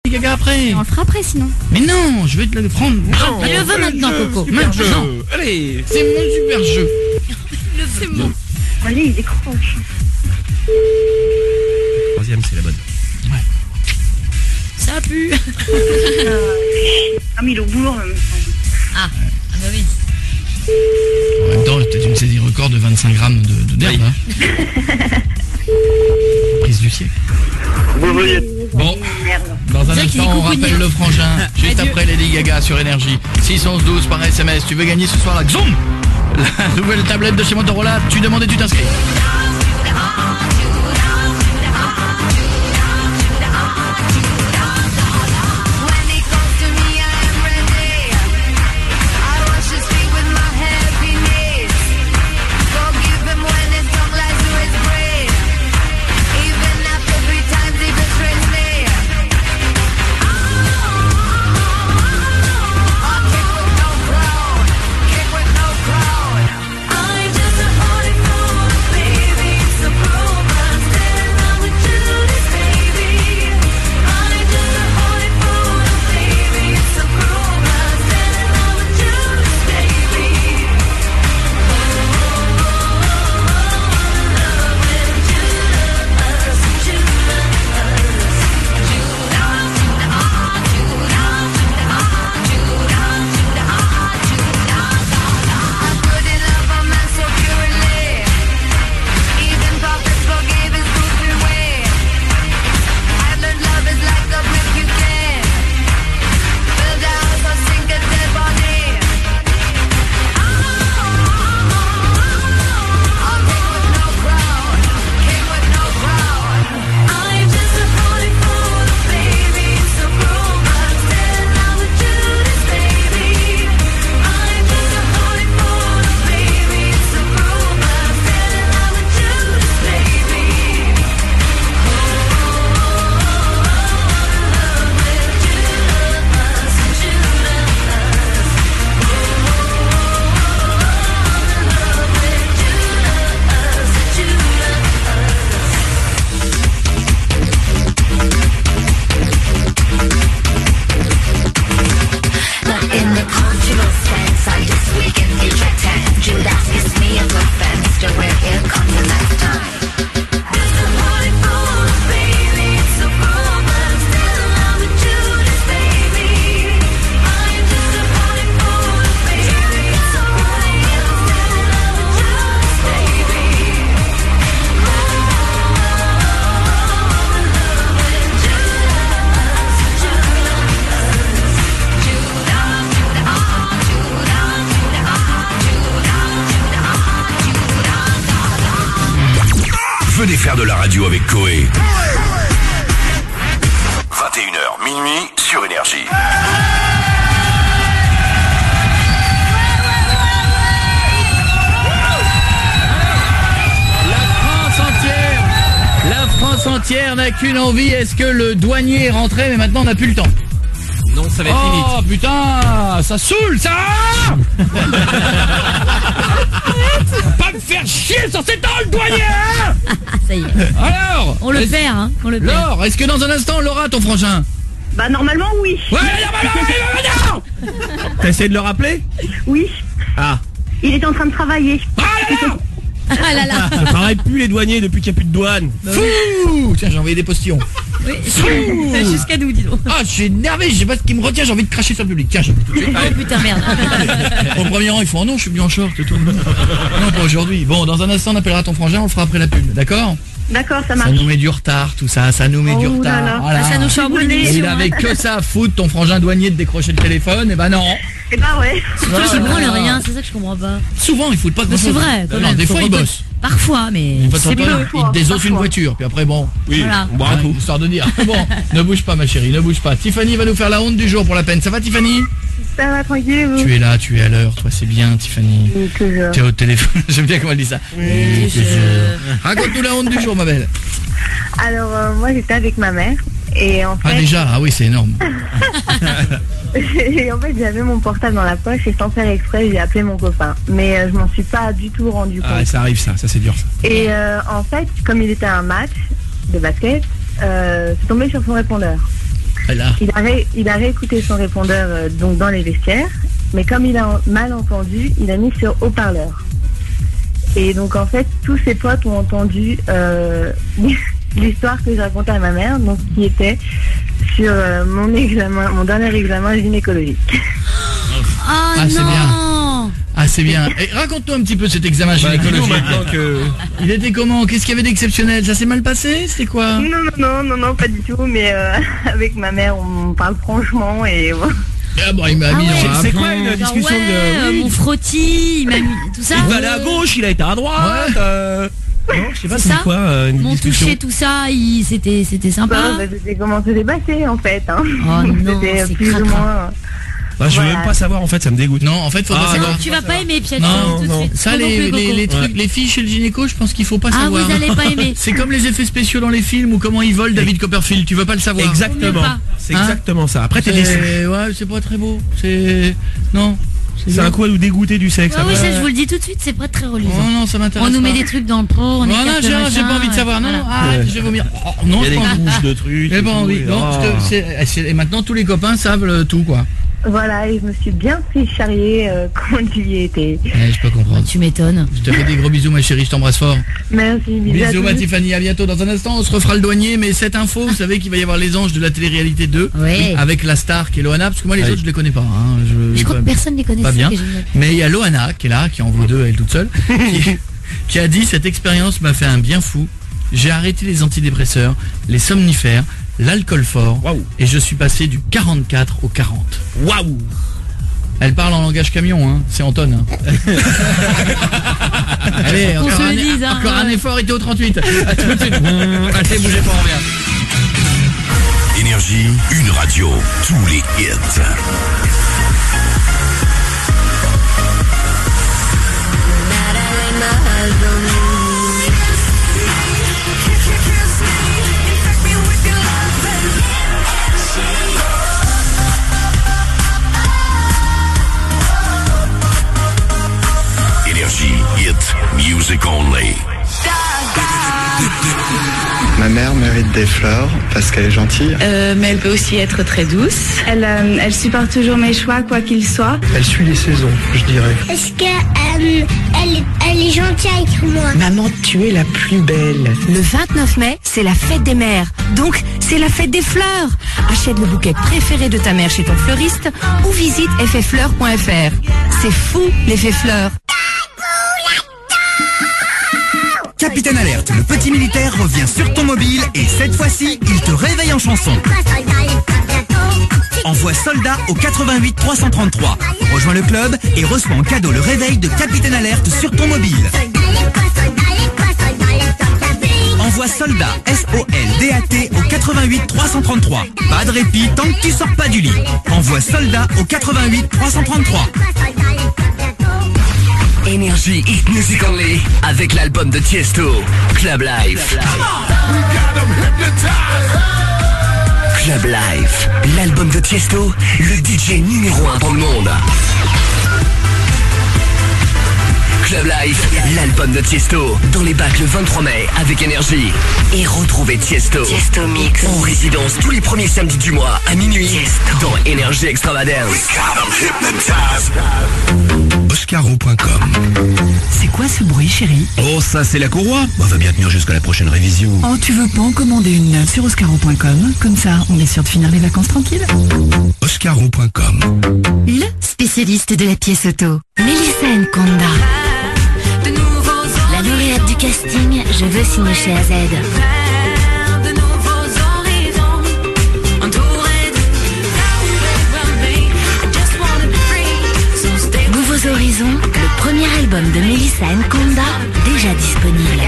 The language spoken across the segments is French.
Gaga après. On le fera après sinon. Mais non, je vais te le prendre. Non, il le veut maintenant, Coco. Maintenant. Allez, c'est mon super jeu. C'est bon. Allez, il décroche. Troisième, c'est la bonne. Ouais. Ça pue. Ah, mais il est au boulot en même temps. Ah bah oui. En même temps, peut-être une saisie record de 25 grammes d'herbe. Oui. Hein. Prise du siècle. Bon, Merde. dans un C'est qui instant, on coucougne. rappelle le frangin. Juste Adieu. après Lady Gaga sur Énergie. 611-12 par SMS. Tu veux gagner ce soir la Xoom, la nouvelle tablette de chez Motorola. Tu demandes et tu t'inscris. Venez faire de la radio avec Coé. 21h, minuit, sur Énergie. La France entière n'a qu'une envie. Est-ce que le douanier est rentré, mais maintenant on n'a plus le temps? Non, ça va être fini. Oh putain, ça saoule ça. Pas me faire chier sur cet temps, le douanier, hein. Ça y est. Alors On le perd, hein. On le perd. Laure, est-ce que dans un instant on l'aura, ton frangin? Bah, normalement, oui. Ouais, non. T'as essayé de le rappeler? Oui. Ah. Il est en train de travailler. Ah là là. Ah là là. Ça travaille plus les douaniers depuis qu'il n'y a plus de douane. Fou. Tiens, j'ai envoyé des postillons. Oui. Jusqu'à nous, dis donc. Ah, je suis énervé, je sais pas ce qui me retient, j'ai envie de cracher sur le public. Tiens, je tout de suite. Oh putain, merde. Au premier rang, ils font, oh non, je suis bien en short et tout. Non, pas aujourd'hui. Bon, dans un instant, on appellera ton frangin, on le fera après la pub, d'accord? D'accord, ça Ça marche. nous met du retard, tout ça, ça nous met du Oh là retard. là. Voilà. Ça nous chamboule Et l'émission. il avait que ça à foutre, ton frangin douanier, de décrocher le téléphone, et ben non. Eh bah, ouais. Toi, j'y branle rien, c'est ça que je comprends pas. Souvent, il faut pas de Mais c'est vrai, quand Non, même, des faut fois, il reconnaître. bosse. Parfois, mais Une fois de c'est temps en temps, peu. il désosse une Parfois. voiture, puis après, bon. Oui, Voilà. on boit un coup. Histoire de dire. Bon, ne bouge pas, ma chérie, ne bouge pas. Tiffany va nous faire la honte du jour pour la peine. Ça va, Tiffany? Ça va, tranquille, vous. Tu es là, tu es à l'heure, toi, c'est bien, Tiffany. Oui, toujours. T'es au téléphone, j'aime bien comment elle dit ça. Oui, Raconte-nous la honte du jour, ma belle. Alors, moi, j'étais avec ma mère. Et en Ah fait, déjà, ah oui, c'est énorme. et en fait, j'avais mon portable dans la poche et sans faire exprès, j'ai appelé mon copain. Mais je m'en suis pas du tout rendu compte. Ah, ça arrive ça c'est dur ça. Et en fait, comme il était à un match de basket, c'est tombé sur son répondeur. Là. Il a réécouté son répondeur donc dans les vestiaires, mais comme il a mal entendu, il a mis sur haut-parleur. Et donc en fait, tous ses potes ont entendu l'histoire que je racontais à ma mère, donc qui était sur mon dernier examen gynécologique. Oh Ah, c'est non. bien. Ah, c'est bien. Et raconte-nous un petit peu cet examen gynécologique. Maintenant que... Il était comment? Qu'est-ce qu'il y avait d'exceptionnel? Ça s'est mal passé? C'était quoi? Non, pas du tout, mais avec ma mère, on parle franchement et... Ah bon, il m'a mis ouais. dans un C'est plan. quoi une discussion de... Mon frottis, il m'a mis tout ça. Il va aller à gauche, il a été à droite. Non, je sais pas, C'est c'est ça quoi une Mon discussion. toucher, tout ça, c'était sympa. C'était comment ça s'est passé en fait. Hein. Oh non, C'était c'est plus ou cracra. moins... Bah, je veux Voilà. même pas savoir en fait, ça me dégoûte. Non, en fait, faut pas Ah, savoir. non. Tu vas pas aimer, Pietro, Non, tout de non. suite. Ça, Pas non plus, Coco. les trucs, les filles chez le gynéco, je pense qu'il faut pas Ah, savoir. vous allez pas aimer. C'est comme les effets spéciaux dans les films ou comment ils volent David Copperfield, tu veux pas le savoir. Exactement. pas. C'est Hein exactement ça. Après t'es déçu. Ouais, c'est pas très beau. C'est... Non. C'est un coup à nous dégoûter du sexe. Ouais, oui, après. ça, je vous le dis tout de suite, c'est pas très reluisant. Non, ça m'intéresse On nous met pas. des trucs dans le pot, on Non, écarte non, le j'ai machin, pas envie de savoir. Non, voilà. arrête, je vais vomir. Oh, non, Il y a je des pas envie. couches de trucs. J'ai et pas tout, envie. et Non, et maintenant tous les copains savent tout, quoi. Voilà, et je me suis bien fait charrier quand j'y étais. Ouais, je peux comprendre. Tu m'étonnes. Je te fais des gros bisous, ma chérie, je t'embrasse fort. Merci, Bisous, ma à tous. Tiffany, à bientôt. Dans un instant, on se refera le douanier, mais cette info, vous savez qu'il va y avoir les anges de la télé-réalité 2, Oui. avec la star qui est Loana, parce que moi les Oui. autres je les connais pas. Hein. Je crois que personne ne les connaît. Pas c'est bien. ça qui est génial. Mais il y a Loana qui est là, qui en vaut deux, elle toute seule, qui a dit cette expérience m'a fait un bien fou. J'ai arrêté les antidépresseurs, les somnifères, l'alcool fort, Waouh. et je suis passé du 44 au 40. Waouh. Elle parle en langage camion, hein. C'est en tonnes. Hein. Allez, Qu'on encore, se un, le dise, hein, encore un ouais. effort, il était au 38. À tout de suite. Allez, bougez pas, on revient. Énergie, une radio, tous les hits. Énergie, hit, music only. Ma mère mérite des fleurs parce qu'elle est gentille. Mais elle peut aussi être très douce. Elle supporte toujours mes choix, quoi qu'il soit. Elle suit les saisons, je dirais. Est-ce qu'elle elle est gentille avec moi? Maman, tu es la plus belle. Le 29 mai, c'est la fête des mères. Donc, c'est la fête des fleurs. Achète le bouquet préféré de ta mère chez ton fleuriste ou visite effetfleurs.fr. C'est fou, l'effet fleurs. Capitaine Alerte, le petit militaire revient sur ton mobile et cette fois-ci, il te réveille en chanson. Envoie soldat au 88 333. Rejoins le club et reçois en cadeau le réveil de Capitaine Alerte sur ton mobile. Envoie soldat SOLDAT au 88 333. Pas de répit tant que tu sors pas du lit. Envoie soldat au 88 333. Énergie Hit Music Only avec l'album de Tiesto, Club Life. Club Life, l'album de Tiesto, le DJ numéro 1 dans le monde. Club Life, l'album de Tiesto, dans les bacs le 23 mai avec Énergie. Et retrouvez Tiesto Mix en résidence tous les premiers samedis du mois à minuit dans Énergie Extravagance. Oscaro.com. C'est quoi ce bruit, chérie? Oh, ça c'est la courroie. Bah, va bien tenir jusqu'à la prochaine révision. Oh, tu veux pas en commander une neuve sur Oscaro.com? Comme ça, on est sûr de finir les vacances tranquilles. Oscaro.com. Le spécialiste de la pièce auto, Mélissa Nkonda. La lauréate du casting Je veux signer chez AZ. Nouveaux Horizons, le premier album de Mélissa Nkonda, déjà disponible.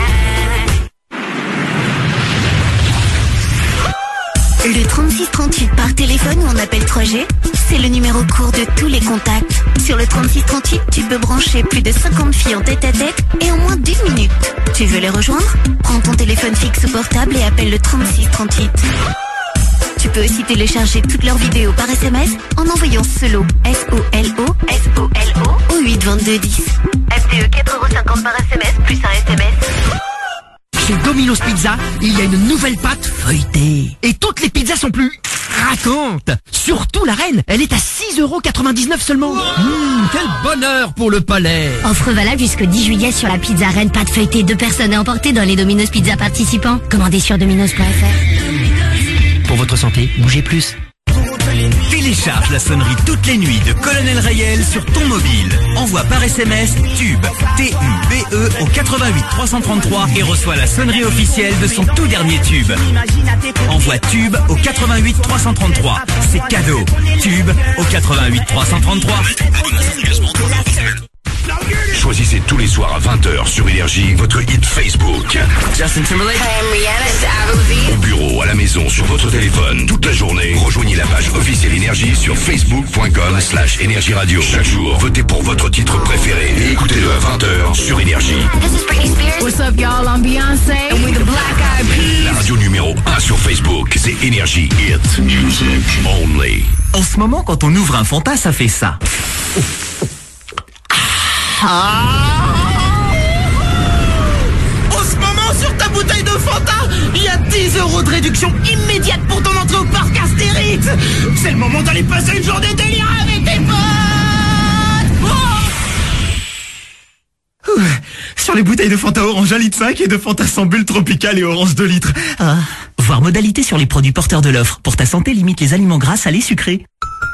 Le 3638 par téléphone ou en appel 3G, c'est le numéro court de tous les contacts. Sur le 3638, tu peux brancher plus de 50 filles en tête-à-tête et en moins d'1 minute. Tu veux les rejoindre? Prends ton téléphone fixe ou portable et appelle le 3638. Tu peux aussi télécharger toutes leurs vidéos par SMS en envoyant SOLO, SOLO, au 8 22 10. FTE 4,50 € par SMS plus un SMS. Chez Domino's Pizza, il y a une nouvelle pâte feuilletée. Et toutes les pizzas sont plus craquantes. Surtout la reine, elle est à 6,99€ seulement. Quel bonheur pour le palais. Offre valable jusqu'au 10 juillet sur la pizza reine pâte feuilletée 2 personnes à emporter dans les Domino's Pizza participants. Commandez sur dominos.fr. Pour votre santé, bougez plus. Télécharge la sonnerie toutes les nuits de Colonel Rayel sur ton mobile. Envoie par SMS TUBE, T-U-B-E au 88 333 et reçois la sonnerie officielle de son tout dernier tube. Envoie TUBE au 88 333. C'est cadeau. TUBE au 88 333. Choisissez tous les soirs à 20h sur Énergie votre hit Facebook. Justin Timberlake. Au bureau, à la maison, sur votre téléphone, toute la journée, rejoignez la page officielle Énergie sur facebook.com/Énergie Radio. Chaque jour, votez pour votre titre préféré et écoutez-le à 20h sur Énergie. What's up, y'all? I'm Beyoncé and we're the Black Eyed Peas. La radio numéro 1 sur Facebook, c'est Énergie Hit Music Only. En ce moment, quand on ouvre un Fanta, ça fait ça. En ce moment, sur ta bouteille de Fanta, il y a 10€ de réduction immédiate pour ton entrée au parc Astérix. C'est le moment d'aller passer une journée délire avec tes potes. Sur les bouteilles de Fanta Orange 1,5 litre et de Fanta sans bulle tropicale et Orange 2 litres. Voir modalité sur les produits porteurs de l'offre. Pour ta santé, limite les aliments gras, salés, sucrés.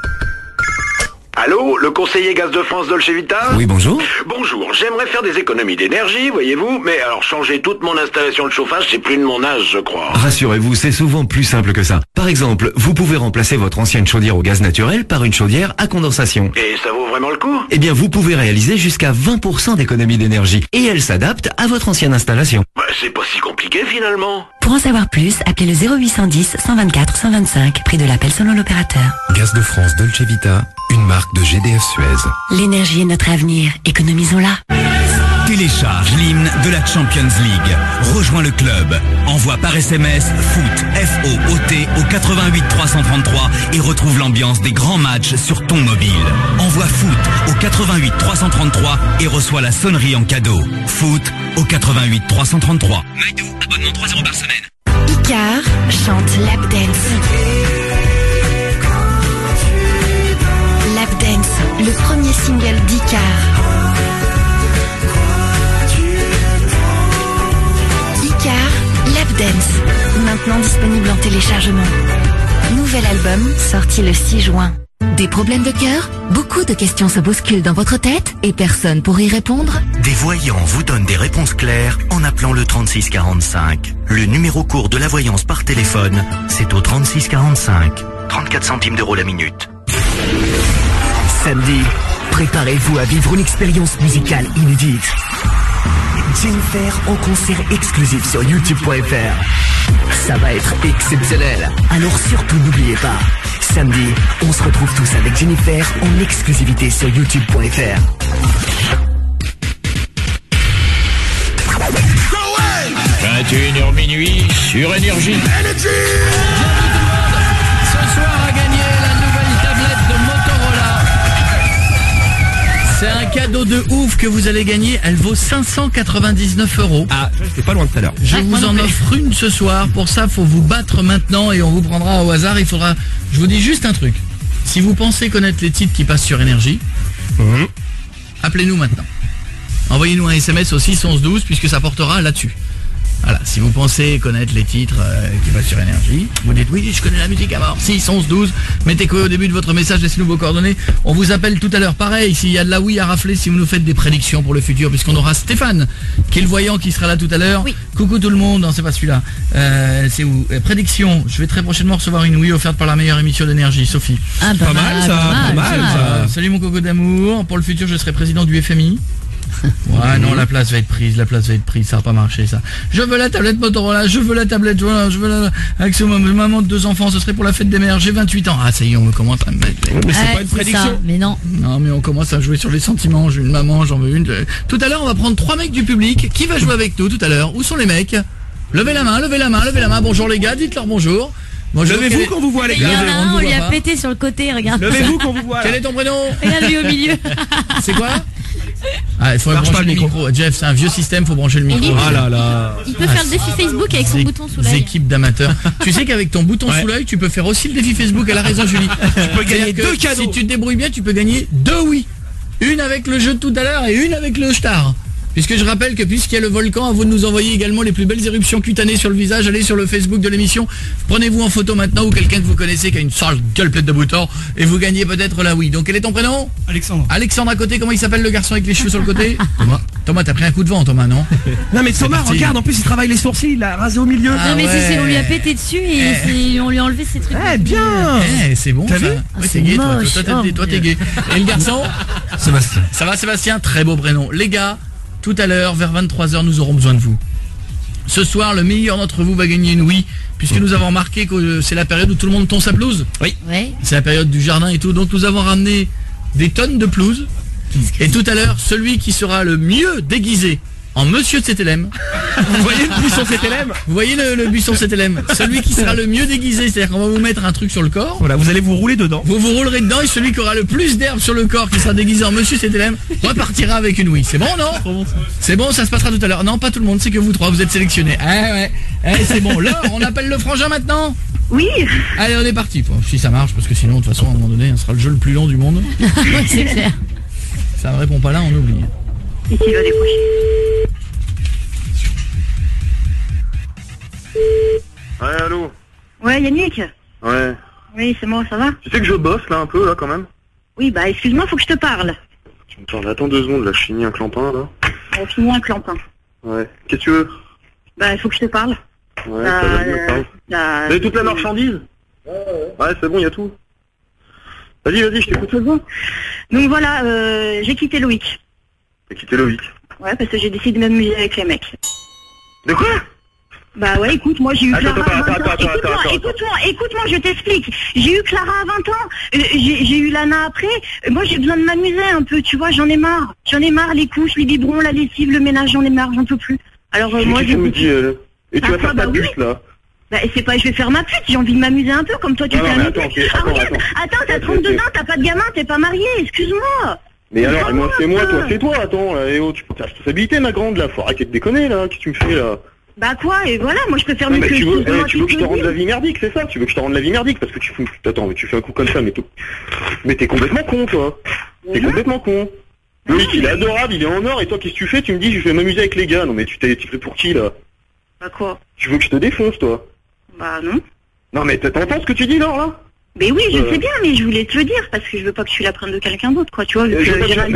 Allô, le conseiller Gaz de France Dolce Vita ? Oui, bonjour. Bonjour, j'aimerais faire des économies d'énergie, voyez-vous, mais alors changer toute mon installation de chauffage, c'est plus de mon âge, je crois. Rassurez-vous, c'est souvent plus simple que ça. Par exemple, vous pouvez remplacer votre ancienne chaudière au gaz naturel par une chaudière à condensation. Et ça vaut vraiment le coup ? Eh bien, vous pouvez réaliser jusqu'à 20% d'économie d'énergie. Et elle s'adapte à votre ancienne installation. Bah, c'est pas si compliqué finalement. Pour en savoir plus, appelez le 0810 124 125, prix de l'appel selon l'opérateur. Gaz de France Dolce Vita, une marque de GDF Suez. L'énergie est notre avenir, économisons-la. Télécharge l'hymne de la Champions League. Rejoins le club. Envoie par SMS FOOT, F-O-O-T au 88 333 et retrouve l'ambiance des grands matchs sur ton mobile. Envoie FOOT au 88 333 et reçois la sonnerie en cadeau. FOOT au 88 333. MyDo, abonnement 3€ par semaine. Icar chante Lap Dance. Lap Dance, le premier single d'Icar. Icar, Lap Dance, maintenant disponible en téléchargement. Nouvel album, sorti le 6 juin. Des problèmes de cœur ? Beaucoup de questions se bousculent dans votre tête et personne pour y répondre ? Des voyants vous donnent des réponses claires en appelant le 3645. Le numéro court de la voyance par téléphone, c'est au 3645. 34 centimes d'euros la minute. Samedi, préparez-vous à vivre une expérience musicale inédite. Jennifer en concert exclusif sur youtube.fr. Ça va être exceptionnel. Alors surtout n'oubliez pas, samedi, on se retrouve tous avec Jennifer en exclusivité sur youtube.fr. 21h minuit sur Énergie. Ce soir à gagner la nouvelle tablette de Motorola. C'est un cadeau de ouf que vous allez gagner. Elle vaut 599€. Ah, j'étais pas loin tout à l'heure. Je vous en offre une ce soir. Pour ça, faut vous battre maintenant et on vous prendra au hasard. Il faudra. Je vous dis juste un truc. Si vous pensez connaître les titres qui passent sur Énergie, appelez-nous maintenant. Envoyez-nous un SMS au 61112 puisque ça portera là-dessus. Voilà, si vous pensez connaître les titres qui passent sur Énergie, vous dites oui, je connais la musique à mort. 6, 11, 12, mettez quoi au début de votre message, laissez-nous vos coordonnées. On vous appelle tout à l'heure. Pareil, s'il y a de la oui à rafler, si vous nous faites des prédictions pour le futur, puisqu'on aura Stéphane, qui est le voyant, qui sera là tout à l'heure. Oui. Coucou tout le monde, non c'est pas celui-là. C'est où prédiction, je vais très prochainement recevoir une oui offerte par la meilleure émission d'énergie, Sophie. Ah bah pas mal ça, pas mal ça. Salut mon coco d'amour, pour le futur je serai président du FMI. Ouais, non, la place va être prise, ça va pas marcher ça. Je veux la tablette Motorola, je veux la tablette, voilà, je veux la... Avec ce maman de 2 enfants, ce serait pour la fête des mères, j'ai 28 ans. Ah ça y est, on me commence à me mettre... Mais c'est pas une prédiction. Ça, mais non. Non, mais on commence à jouer sur les sentiments, j'ai une maman, j'en veux une... Tout à l'heure, on va prendre 3 mecs du public. Qui va jouer avec nous tout à l'heure? Où sont les mecs? Levez la main, bonjour les gars, dites-leur bonjour. Bonjour, levez-vous quand vous voit les gars. On lui a pété sur le côté, regarde. Levez-vous quand vous voit. Quel est ton prénom? Regarde lui au milieu. C'est quoi? Ah, il faut brancher le micro. Jeff, c'est un vieux système, faut brancher le micro. Ah là là. Il peut faire le défi Facebook avec son bouton sous Des l'œil. équipes d'amateurs. Tu sais qu'avec ton bouton sous l'œil, tu peux faire aussi le défi Facebook. Elle a raison, Julie. Tu peux gagner C'est-à-dire 2 que cadeaux. Si tu te débrouilles bien, tu peux gagner 2 oui. Une avec le jeu de tout à l'heure et une avec le star. Puisque je rappelle que puisqu'il y a le volcan, à vous de nous envoyer également les plus belles éruptions cutanées sur le visage. Allez sur le Facebook de l'émission, prenez-vous en photo maintenant ou quelqu'un que vous connaissez qui a une sale gueule pleine de boutons et vous gagnez peut-être la oui. Donc quel est ton prénom? Alexandre. Alexandre à côté, comment il s'appelle le garçon avec les cheveux sur le côté? Thomas, t'as pris un coup de vent, Thomas, non? Non mais Thomas, parti. regarde, en plus il travaille les sourcils, il a rasé au milieu. Ah Non mais ouais. on lui a pété dessus et on lui a enlevé ses trucs. Eh bien. C'est bon. T'as ça. vu Ouais, t'es gay, toi. moche. Toi, t'es gay. Et le garçon? Sébastien. Ça va, Sébastien? Très beau prénom. Les gars, tout à l'heure, vers 23h, nous aurons besoin de vous. Ce soir, le meilleur d'entre vous va gagner une oui, puisque nous avons remarqué que c'est la période où tout le monde tond sa pelouse. Oui. Ouais. C'est la période du jardin et tout. Donc nous avons ramené des tonnes de pelouse. Et tout à l'heure, celui qui sera le mieux déguisé en monsieur de CTLM. Vous voyez le buisson CTLM? Vous voyez le buisson CTLM? Celui qui sera le mieux déguisé, c'est-à-dire qu'on va vous mettre un truc sur le corps. Voilà, vous allez vous rouler dedans. Vous vous roulerez dedans et celui qui aura le plus d'herbe sur le corps, qui sera déguisé en monsieur CTLM, repartira avec une oui. C'est bon, non? C'est bon, ça se passera tout à l'heure. Non, pas tout le monde, c'est que vous trois, vous êtes sélectionnés. C'est bon. Laure, on appelle le frangin maintenant? Oui. Allez, on est parti. Bon, si ça marche, parce que sinon, de toute façon, à un moment donné, ce sera le jeu le plus long du monde. C'est clair. Ça ne répond pas là, on oublie. Et qui va décrocher? Ouais, allô? Ouais, Yannick? Ouais. Oui, c'est moi, ça va? Tu sais que je bosse là un peu là quand même? Oui, bah excuse-moi, faut que je te parle. Tu me parles, attends 2 secondes là, je finis un clampin là. On finit un clampin. Ouais. Qu'est-ce que tu veux? Bah, il faut que je te parle. Ouais, ça va bien, parle. Vous avez toute la marchandise? Ouais, c'est bon, il y a tout. Vas-y, je t'écoute. C'est bon. Donc voilà, j'ai quitté Loïc. T'as quitté Loïc. Ouais, parce que j'ai décidé de m'amuser avec les mecs. De quoi? Bah ouais, écoute, moi j'ai eu Clara à 20 ans. Attends. Écoute-moi, je t'explique. J'ai eu Clara à 20 ans, j'ai eu Lana après. Moi j'ai besoin de m'amuser un peu, tu vois, j'en ai marre. J'en ai marre, les couches, les biberons, la lessive, le ménage, j'en ai marre, j'en peux plus. Alors moi je me dis, et tu vas faire ta oui. pute là? Bah c'est pas, je vais faire ma pute, j'ai envie de m'amuser un peu comme toi tu t'es amusé. Attends, t'as 32 ans, t'as pas de gamin, t'es pas marié, excuse-moi. Mais alors, moi c'est moi, toi c'est toi, attends, là, et oh, tu peux ta responsabilité ma grande là, faut arrêter de déconner là, qu'est-ce que tu me fais là? Bah quoi, et voilà, moi je peux faire mieux que tu veux que je te je rende la vie merdique, c'est ça? Tu veux que je te rende la vie merdique parce que tu fous... Attends, mais tu fais un coup comme ça, mais t'es complètement con, toi. T'es complètement con. Loïc, il est adorable, il est en or, et toi, qu'est-ce que tu fais? Tu me dis, je vais m'amuser avec les gars. Non, mais tu fais pour qui, là? Bah quoi? Tu veux que je te défonce, toi? Bah non. Non, mais t'entends ce que tu dis, Laure, là? Mais oui, je sais bien, mais je voulais te le dire, parce que je veux pas que tu l'apprennes de quelqu'un d'autre, quoi, tu vois. Oui,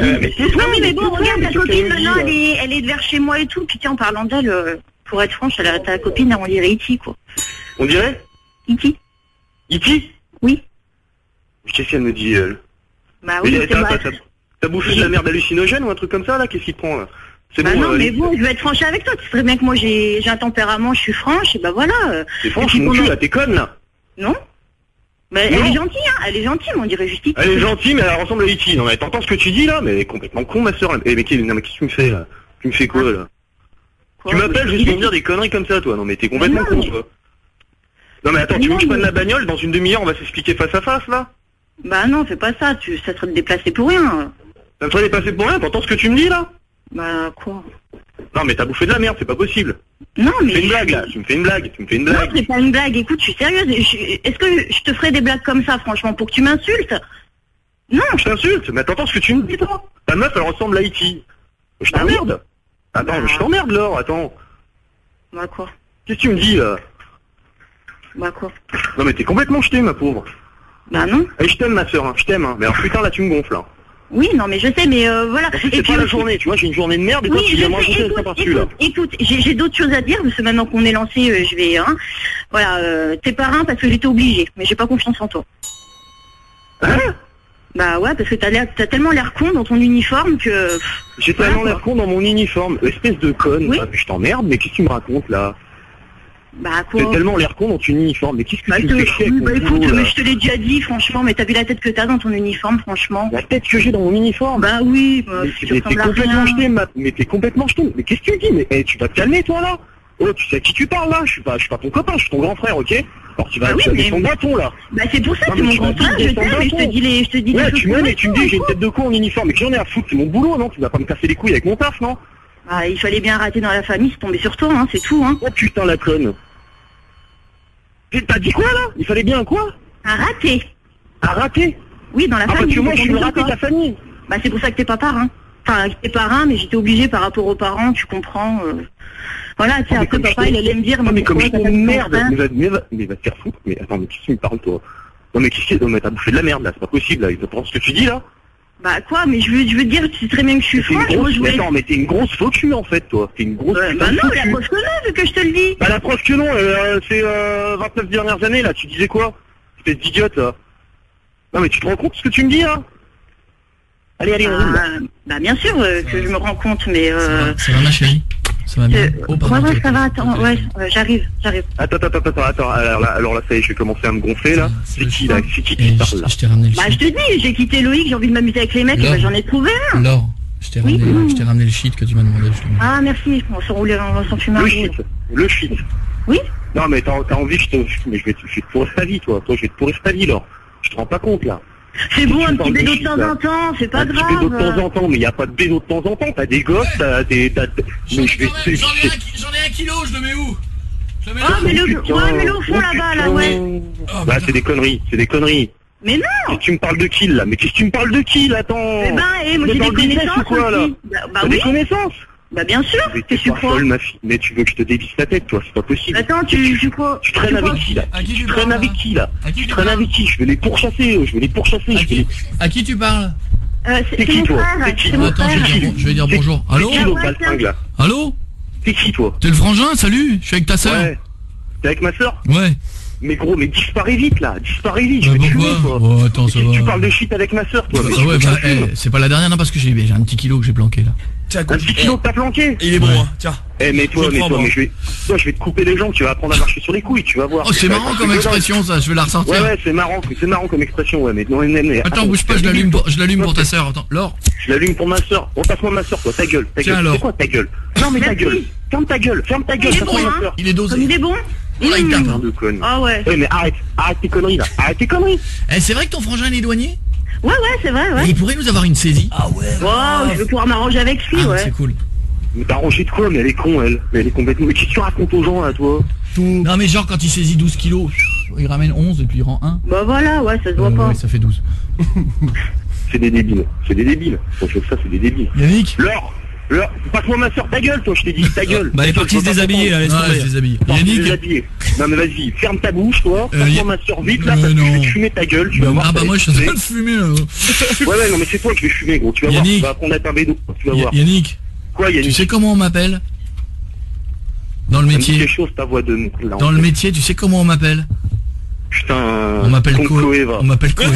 mais bon, regarde, ta copine, maintenant, elle est vers chez moi et tout, puis tiens, en parlant d'elle, pour être franche, ta copine, on dirait E.T., quoi. On dirait? E.T. E.T? Oui. Qu'est-ce qu'elle me dit, elle? Bah oui, c'est vrai. T'as bouffé de la merde hallucinogène ou un truc comme ça, là? Qu'est-ce qui te prend, là? C'est bah bon, non, mais bon, je vais être franche avec toi. Tu sais bien que moi, j'ai un tempérament, je suis franche, et bah voilà. T'es franche, mon cul, là, t'es conne, là? Non. Mais elle est gentille, hein, elle est gentille, mais on dirait juste E.T. Elle est gentille, mais elle ressemble à E.T. Non, mais t'entends ce que tu dis, là? Mais elle est complètement con, ma soeur. Mais qu'est-ce que tu me fais, là? Tu me fais quoi, là? Tu m'appelles juste pour me dire des conneries comme ça, toi. Non, mais t'es complètement con, toi. Non, mais attends, tu veux que je prenne la bagnole? Dans une demi-heure, on va s'expliquer face à face, là? Bah non, fais pas ça, ça serait te déplacer pour rien. Ça me serait déplacé pour rien? T'entends ce que tu me dis, là? Bah quoi? Non, mais t'as bouffé de la merde, c'est pas possible. Non, mais... Tu me fais une blague, là. Tu me fais une blague. Non, c'est pas une blague. Écoute, je suis sérieuse. Est-ce que je te ferais des blagues comme ça, franchement, pour que tu m'insultes? Non. Je t'insulte? Mais t'entends ce que tu me dis, toi? Ta meuf, elle ressemble à E.T. Je t'emmerde. Attends, je t'emmerde, Laure, attends. Bah quoi? Qu'est-ce que tu me dis, là? Bah quoi? Non, mais t'es complètement jeté, ma pauvre. Bah non. Et je t'aime, ma soeur, hein, je t'aime, hein. Mais alors, putain, là, tu me gonfles, là. Oui, non, mais je sais, mais voilà. En plus, c'est pas la journée, tu vois, j'ai une journée de merde et toi, tu viens me raconter ça par-dessus, là. Écoute, j'ai d'autres choses à dire, parce que maintenant qu'on est lancé, je vais, hein. Voilà, t'es pas un parce que j'étais obligée, mais j'ai pas confiance en toi. Hein? Bah ouais, parce que t'as tellement l'air con dans ton uniforme que... J'ai tellement l'air con dans mon uniforme, espèce de conne. Oui. Je t'emmerde, mais qu'est-ce que tu me racontes, là? Bah quoi? T'as tellement l'air con dans ton uniforme, mais qu'est-ce que tu me fais chier avec bah écoute, mais je te l'ai déjà dit, franchement, mais t'as vu la tête que t'as dans ton uniforme, franchement? La tête que j'ai dans mon uniforme? Bah oui, mais t'es complètement jeté, mais t'es complètement jeté. Mais qu'est-ce que tu dis? Mais tu vas te calmer, toi, là? Oh, tu sais à qui tu parles, là? Je suis pas ton copain, je suis ton grand frère, ok? Alors tu vas donner ton bâton là. Bah c'est pour ça, c'est mon contrat, je t'aime et je te dis les Ouais, choses tu m'aimes et tu me dis j'ai une tête de con en uniforme, mais j'en ai à foutre, c'est mon boulot, non? Tu vas pas me casser les couilles avec mon taf, non? Ah, il fallait bien rater dans la famille, c'est tombé sur toi, hein, c'est tout, hein. Oh putain la conne. T'as dit quoi là? Il fallait bien quoi? À rater. À rater? Oui, dans la famille. Parce que moi je suis le raté de ta famille. Bah c'est pour ça que t'es pas parrain. Enfin, t'es parrain, mais j'étais obligée par rapport aux parents, tu comprends. Voilà, tu sais, après papa il allait me dire... Non mais comme je merde, mais va te faire foutre. Mais attends, mais qu'est-ce que tu me parles toi? Non mais qu'est-ce que... Non mais t'as bouffé de la merde là, c'est pas possible là, il te prend ce que tu dis là? Bah quoi, mais je veux dire, tu sais très bien que je suis franche, moi je voulais... Attends, mais t'es une grosse faux cul en fait toi, t'es une grosse... Bah non, la preuve que non, vu que je te le dis. Bah la preuve que non, c'est 29 dernières années là, tu disais quoi? Espèce d'idiote là. Non mais tu te rends compte de ce que tu me dis là? Allez, on roule. Bah bien sûr que je me rends compte, mais... Ça va ma chérie? Ça va bien? Oh pardon. Ouais, ça va, attends, ouais, j'arrive. Attends, alors là ça y est, je vais commencer à me gonfler là. C'est qui là? C'est qui parle là? Je t'ai ramené le shit. Bah je te dis, j'ai quitté Loïc, j'ai envie de m'amuser avec les mecs, et bah j'en ai trouvé un. Laure, je t'ai ramené le shit que tu m'as demandé. Ah merci, on s'en roulait, on s'en fume un. Le shit. Oui? Non mais t'as envie que je vais te pourrir ta vie toi, je vais te pourrir ta vie Laure. Je te rends pas compte là. C'est bon, un petit bédo de temps en temps, c'est pas grave. Un petit bédo de temps en temps, mais y a pas de bédo de temps en temps, t'as des gosses, t'as des... Mais je vais... J'en ai 1 kilo, je le mets où? Ah, mais le au fond là-bas, là, ouais. Bah c'est des conneries. Mais non! Tu me parles de qui là? Mais qu'est-ce que tu me parles de qui là? Attends. Eh ben, moi j'ai des connaissances aussi. Bah oui. Des connaissances? Bah bien sûr, qu'est-ce que tu crois? Ma fille. Mais tu veux que je te dévisse la tête, toi, c'est pas possible. Attends, tu crois? Tu traînes avec qui là? Tu traînes avec qui là? Tu traînes avec qui? Je vais les pourchasser, À qui tu parles? C'est qui toi? Attends, je vais dire bonjour. Allô? Allô? C'est qui toi? T'es le frangin, salut, je suis avec ta sœur. Ouais. T'es avec ma sœur? Ouais. Mais gros, mais disparais vite là, je vais te fumer toi. Oh attends, ça va. Tu parles de shit avec ma sœur toi. Ouais, bah c'est pas la dernière, non, parce que j'ai un petit kilo que j'ai planqué là. Un petit kilo que t'as planqué? Il est bon, hein, tiens. Mais toi, je vais te couper les jambes, tu vas apprendre à marcher sur les couilles, tu vas voir. Oh, c'est marrant comme expression ça, je vais la ressortir. Ouais, c'est marrant comme expression, ouais, mais non, attends, bouge pas, je l'allume pour ta sœur, attends. Laure. Je l'allume pour ma sœur. On passe-moi ma sœur, toi, ta gueule. Tiens, alors. C'est quoi ta gueule? Non, mais ta gueule. Ferme ta gueule. Il est bon, hein. Il est dosé. Il est bon? Il tape. Ah ouais. Ouais, mais arrête tes conneries là. Arrête tes conneries. C'est vrai que ton frangin est douanier? Ouais, c'est vrai, ouais. Il pourrait nous avoir une saisie. Ah ouais. Wow, je vais pouvoir m'arranger avec lui, ouais. C'est cool. Mais t'as arrangé de quoi? Mais elle est con, elle. Mais elle est complètement... Mais qu'est-ce que tu racontes aux gens, là, toi? Non, mais genre, quand il saisit 12 kilos, il ramène 11 et puis il rend 1. Bah voilà, ouais, ça se voit pas. Ouais, ça fait 12. C'est des débiles. Quand je fais ça, c'est des débiles. Yannick? Laure, passe-moi ma soeur, ta gueule, toi, je t'ai dit, ta gueule. Bah, elle est partie se déshabiller, là, laisse tomber. Se déshabiller. Yannick? Non, mais vas-y, ferme ta bouche, toi. Passe-moi ma soeur vite, là, parce que je vais te fumer ta gueule, tu vas voir. Ah bah, moi, je suis en train de fumer, là. Ouais, non, mais c'est toi que je vais fumer, gros, tu vas voir. Tu vas apprendre à être un bédo, tu vas voir. Yannick? Quoi, Yannick? Tu sais comment on m'appelle? Dans le métier. Quelque chose, ta voix de... Dans le métier, tu sais comment on m'appelle? Putain, on m'appelle Koé. On m'appelle Koé.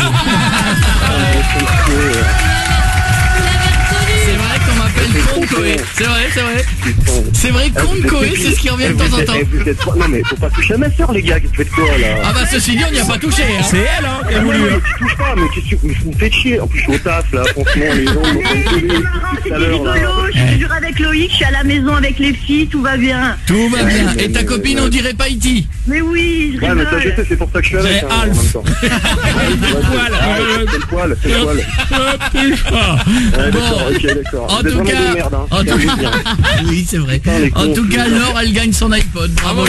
C'est vrai qu'on m'appelle Koé. C'est vrai. C'est vrai, Koé, c'est ce qui revient de temps en temps. Non mais faut pas toucher à ma soeur, les gars, vous faites quoi là? Ah bah ceci dit, on n'y a pas touché, hein. C'est elle, hein, qui a voulu. Tu touches pas, mais qu'est-ce que vous me faites chier? En plus je suis au taf là, franchement, les gens c'est rigolo, je suis toujours avec Loïc, je suis à la maison avec les filles, tout va bien. Tout va bien. Et ta copine, on dirait pas Iti? Mais oui, je rigole. Ouais, mais ça je sais, c'est pour ça que je suis avec. En même temps. C'est le poil. D'accord. En tout cas, oui, c'est vrai. En tout cas, Laure, elle gagne son iPod. Bravo.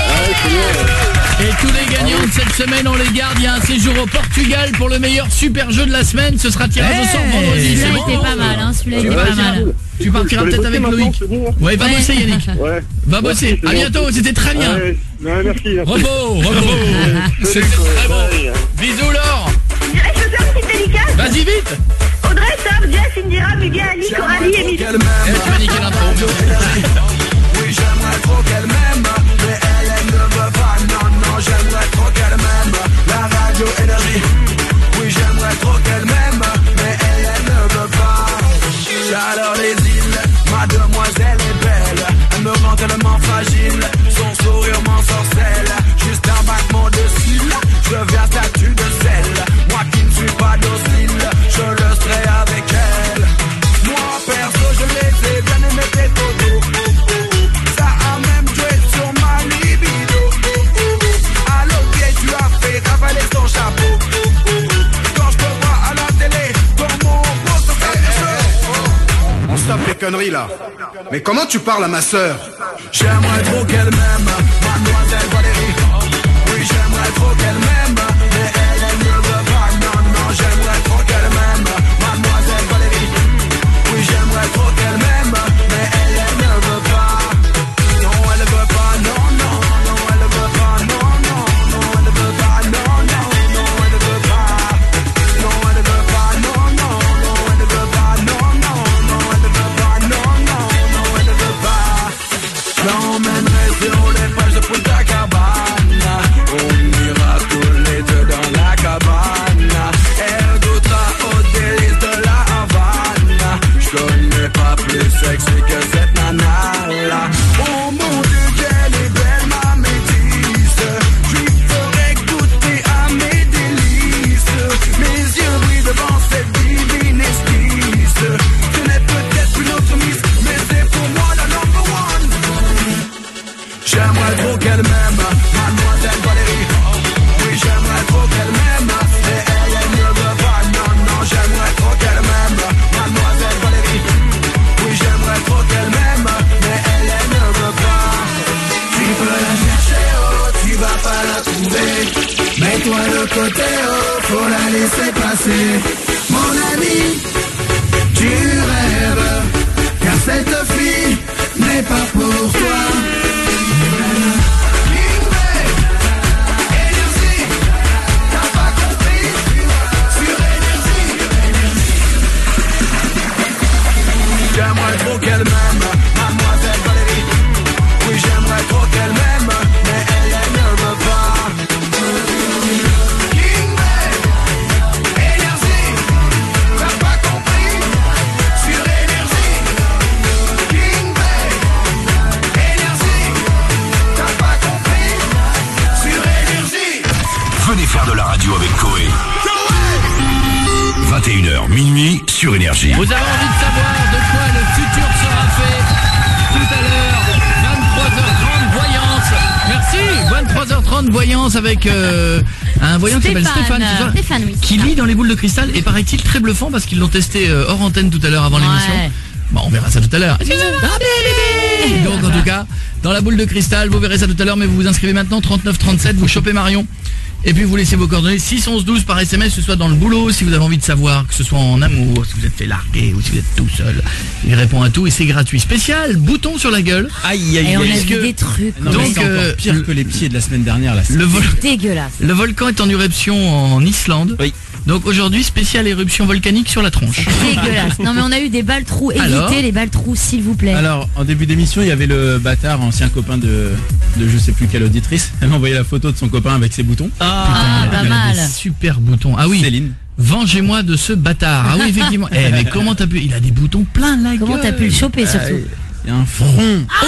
Et tous les gagnants de cette semaine, on les garde. Il y a un séjour au Portugal pour le meilleur super jeu de la semaine. Ce sera tirage au sort vendredi. Celui-là était pas mal, hein. Celui-là était pas mal. Tu partiras peut-être avec Loïc. Ouais, va bosser, Yannick. Va bosser. À bientôt, c'était très bien. Ouais, merci. Repos. C'était très bon. Bisous, Laure. Je peux faire une petite dédicace? Vas-y, vite. Audrey, Sœur, Jess, Indira, Muguet, Ali, Coralie et Mimi. Tu vas niquer l'intro. Oui, j'aimerais trop qu'elle m'aime, mais elle ne veut pas. Non, j'aimerais trop qu'elle m'aime. La radio énergie. Oui, j'aimerais trop qu'elle m'aime, mais elle ne veut pas. Chaleur les îles, ma demoiselle est belle. Elle me rend tellement fragile, son sourire m'ensorcelle. Juste un battement de cils, je deviens statue de sel. Moi qui ne suis pas docile, je le serai avec elle. Moi perso je l'ai fait. conneries là. Mais comment tu parles à ma sœur? J'aimerais trop qu'elle m'aime, mademoiselle Valérie. Oui, j'aimerais trop qu'elle m'aime, mais elle ne veut pas. Non, non, j'aimerais trop qu'elle m'aime, mademoiselle Valérie. Oui, j'aimerais trop qu'elle m'aime, mais elle ne veut pas. Non, elle ne veut pas, non, non, non, elle ne veut pas, non, non, non, elle ne veut pas, non, non, non, elle ne veut pas. Non, elle ne veut pas, non, non, non, elle ne veut pas, non, non, non, elle ne veut pas, non, non, non, elle ne veut pas. J'emmènerai sur les plages de Punta Cabana. On ira tous les deux dans la cabane. Elle goûtera aux délices de la Havana. J'connais pas plus sexy que cette nana-là. Oh mon Dieu, qu'elle est belle, ma métisse. J'lui ferai goûter à mes délices. Mes yeux brillent devant cette divine esquisse. Ce n'est peut-être une autre miss, mais c'est pour moi la number one. J'aimerais trop qu'elle m'aime, mademoiselle Valérie. Oui, j'aimerais trop qu'elle m'aime, mais elle ne veut pas. Non, non, j'aimerais trop qu'elle m'aime, mademoiselle Valérie. Oui, j'aimerais trop qu'elle m'aime, mais elle ne veut pas. Tu peux la chercher, oh, tu vas pas la trouver. Mets-toi de côté, oh, faut la laisser passer. Mon ami, tu rêves, car cette fille n'est pas pour toi. J'aimerais trop qu'elle m'aime, mademoiselle Valérie. Oui, j'aimerais trop qu'elle m'aime, mais elle ne veut pas. King Bang, énergie, t'as pas compris, sur énergie. King Bang, énergie, t'as pas compris, sur énergie. Venez faire de la radio avec Koé. 21h, minuit, sur Énergie. Vous avez envie de savoir de quoi le futur sera fait tout à l'heure, 23h30 voyance. Merci, 23h30 voyance avec un voyant qui s'appelle Stéphane, c'est ça Stéphane, oui. Qui lit dans les boules de cristal et paraît-il très bluffant parce qu'ils l'ont testé hors antenne tout à l'heure avant l'émission. Bon, on verra ça tout à l'heure. Donc en tout cas, dans la boule de cristal, vous verrez ça tout à l'heure, mais vous vous inscrivez maintenant, 3937, vous chopez Marion. Et puis vous laissez vos coordonnées 6 11 12 par SMS, que ce soit dans le boulot, si vous avez envie de savoir, que ce soit en amour, si vous êtes fait larguer ou si vous êtes tout seul. Il répond à tout et c'est gratuit. Spécial bouton sur la gueule. Aïe aïe aïe. Et on a vu des trucs. Non, donc pire que les pieds de la semaine dernière là. C'est dégueulasse. Le volcan est en éruption en Islande. Oui. Donc aujourd'hui, spéciale éruption volcanique sur la tronche. Dégueulasse. Non mais on a eu des balles trous. Évitez les balles trous s'il vous plaît. Alors en début d'émission, il y avait le bâtard, ancien copain de je sais plus quelle auditrice. Elle m'a envoyé la photo de son copain avec ses boutons. Putain, pas mal. Des super boutons. Ah oui. Céline. Vengez-moi de ce bâtard. Ah oui, effectivement. Mais comment t'as pu... Il a des boutons plein la gueule. Comment t'as pu le choper surtout? Il y a un front. Oh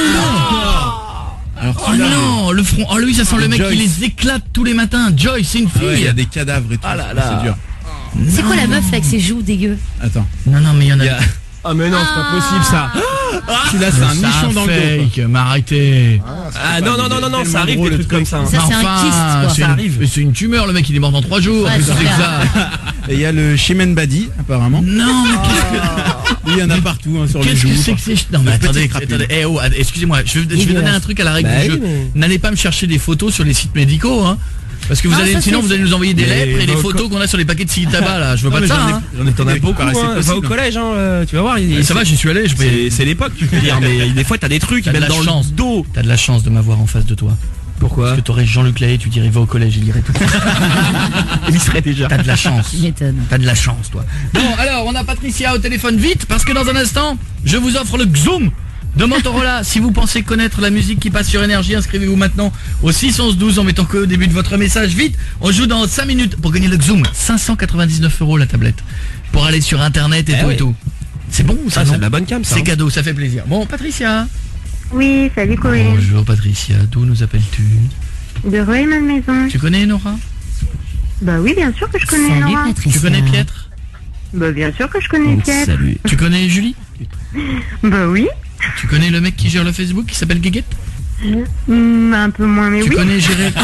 non. Alors, oh non, le front. Oh lui, ça sent le mec Joyce. qui les éclate tous les matins. Joyce, c'est une fille. Il y a des cadavres et tout. Ah là là. C'est dur. C'est quoi la meuf avec ses joues dégueu? Attends. Non, mais il y en a... Ah mais non, c'est pas possible ça. Celui-là c'est un nichon dans le dos. Mais arrêtez. Non, ça arrive des trucs comme ça. Ça c'est un kyste quoi. Ça arrive. C'est une tumeur, le mec il est mort dans 3 jours. Ouais, Qu'est-ce que c'est que ça? Et il y a le Chimène Badi apparemment. Non, mais qu'est-ce que... Il y en a partout sur les Qu'est-ce joues. que c'est que c'est... Non mais attendez. Excusez-moi, je vais donner un truc à la règle du jeu. N'allez pas me chercher des photos sur les sites médicaux, hein. Parce que vous allez, sinon vous allez nous envoyer des lettres et les photos qu'on a sur les paquets de cigarettes tabac là. Je veux pas de ça. J'en ai beaucoup. Va au collège, hein, tu vas voir. Ça va, j'y suis allé. C'est l'époque, tu peux dire. Mais des fois t'as des trucs qui viennent dans le dos. T'as de la chance de m'avoir en face de toi. Pourquoi? Parce que t'aurais Jean-Luc Lahaye, tu dirais va au collège, il irait tout. Il y serait déjà. T'as de la chance. Tu m'étonnes. T'as de la chance, toi. Bon, alors, on a Patricia au téléphone vite, parce que dans un instant, je vous offre le Xoom de Motorola. Si vous pensez connaître la musique qui passe sur Énergie, inscrivez-vous maintenant au 6 11 12 en mettant que au début de votre message. Vite, on joue dans 5 minutes pour gagner le Xoom. 599 € la tablette. Pour aller sur Internet et tout et tout. C'est bon, ça, c'est de la bonne cam, ça. C'est cadeau, ça fait plaisir. Bon, Patricia. Oui, salut Corinne. Bonjour Patricia, d'où nous appelles-tu? De Rueil-Malmaison. Tu connais Nora? Bah oui, bien sûr que je connais Salut Nora. Patricia. Tu connais Pietre? Bah bien sûr que je connais Pierre. Salut. Tu connais Julie? Bah oui. Tu connais le mec qui gère le Facebook qui s'appelle Guéguette? Un peu moins, mais Tu oui. connais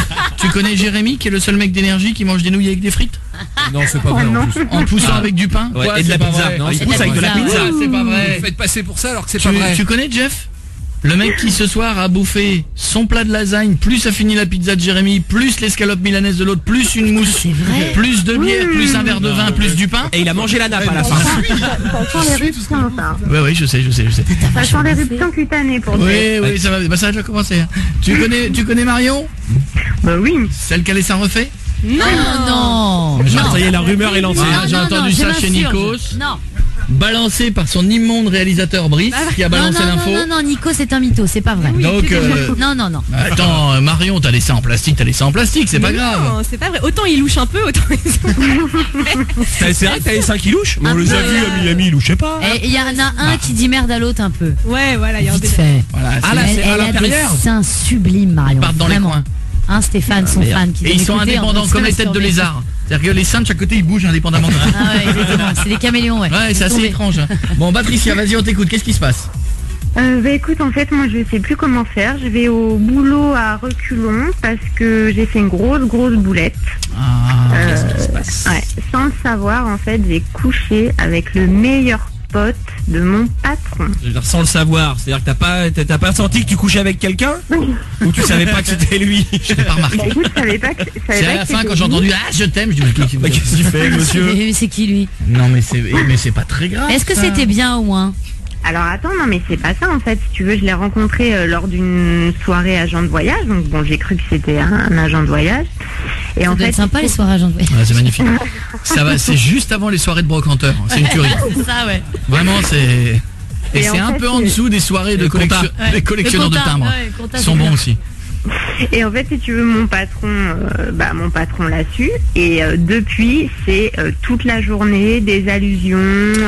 Tu connais Jérémy qui est le seul mec d'énergie qui mange des nouilles avec des frites? Non, c'est pas vrai en plus. En poussant avec du pain? Ouais, Quoi, et de la c'est pas pizza. vrai. Non, il pousse avec de la pizza. C'est pas vrai. Vous faites passer pour ça alors que c'est pas vrai. Tu connais Jeff? Le mec qui ce soir a bouffé son plat de lasagne, plus a fini la pizza de Jérémy, plus l'escalope milanaise de l'autre, plus une mousse, plus de bière, plus un verre de vin, plus du pain. Et il a mangé la nappe à la fin. Ça sent l'éruption, ça. Oui, je sais. Ça sent l'éruption cutanée pour toi. Oui, ça va. Bah, ça a déjà commencé. Hein. Tu connais Marion? Bah oui. Celle qui a les seins refaits? Non. Ça y est, la rumeur est lancée. J'ai entendu ça chez Nikos. Non. Balancé par son immonde réalisateur Brice qui a balancé l'info. Non, Nico, c'est un mytho, c'est pas vrai. Donc, non. Attends, Marion, t'as laissé en plastique, c'est pas grave. Non, c'est pas vrai. Autant il louche un peu, autant ils sont... C'est vrai que t'as les seins qui louchent? On les a vus à Miami, ils louchaient pas. Et il y en a un qui dit merde à l'autre un peu. Ouais, voilà, il y a un Vite fait. Voilà, Elle a des seins sublimes, Marion. Ils partent dans les coins. Hein, Stéphane, son fan qui Et ils sont indépendants comme les têtes de lézard. C'est-à-dire que les seins de chaque côté ils bougent indépendamment. Ah ouais, exactement. C'est des caméléons, ouais. Ouais, c'est assez étrange. Hein. Bon, Patricia, vas-y, on t'écoute. Qu'est-ce qui se passe? Bah écoute, en fait, moi je sais plus comment faire. Je vais au boulot à reculons parce que j'ai fait une grosse boulette. Qu'est-ce qui se passe? Ouais, sans le savoir, en fait, j'ai couché avec le meilleur pote de mon patron. Je veux dire, sans le savoir, c'est-à-dire que t'as pas senti que tu couchais avec quelqu'un? Ou tu savais pas que c'était lui? Je l'ai pas remarqué. Bah écoute, je savais pas que c'est à la fin quand j'ai entendu « Ah, je t'aime », je dis « Mais qu'est-ce que tu fais, monsieur ?» C'est qui lui? Non, mais c'est pas très grave. Est-ce que c'était bien au moins? Alors attends, non mais c'est pas ça en fait, si tu veux, je l'ai rencontré lors d'une soirée agent de voyage, donc bon j'ai cru que c'était un agent de voyage. Et en fait, c'est sympa les soirées agent de voyage. Ouais, c'est magnifique. Ça va, c'est juste avant les soirées de brocanteur, c'est une tuerie. C'est ça, ouais. Vraiment c'est... Et c'est un fait, peu en dessous des soirées de des collectionneurs de timbres. Ils sont bons aussi. Et en fait, si tu veux, mon patron l'a su. Et depuis, c'est toute la journée des allusions.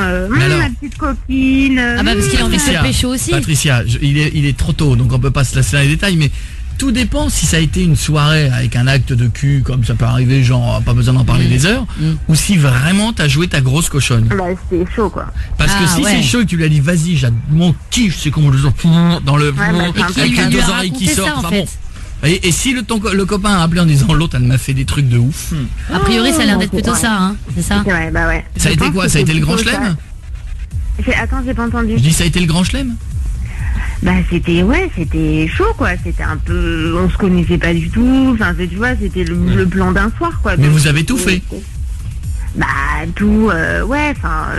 Ma petite copine. Ah bah parce qu'il a envie de se pécho aussi. Patricia, il est trop tôt, donc on peut pas se lasser dans les détails, mais tout dépend si ça a été une soirée avec un acte de cul, comme ça peut arriver, genre pas besoin d'en parler des heures, ou si vraiment t'as joué ta grosse cochonne. Bah c'est chaud quoi. Parce que si c'est chaud et que tu lui as dit vas-y, j'ai mon kiff, c'est qu'on le dans le avec les deux oreilles qui sortent. Enfin, bon. Et si le copain a appelé en disant l'autre elle m'a fait des trucs de ouf. A priori ça a l'air d'être plutôt ça, hein, c'est ça? Ouais, bah ouais. Ça a été quoi? Ça a été le grand chelem? Attends, j'ai pas entendu. Je dis ça a été le grand chelem? Bah c'était chaud quoi, c'était un peu, on se connaissait pas du tout, enfin tu vois, c'était le plan d'un soir quoi. Mais vous avez tout fait? Bah tout, ouais.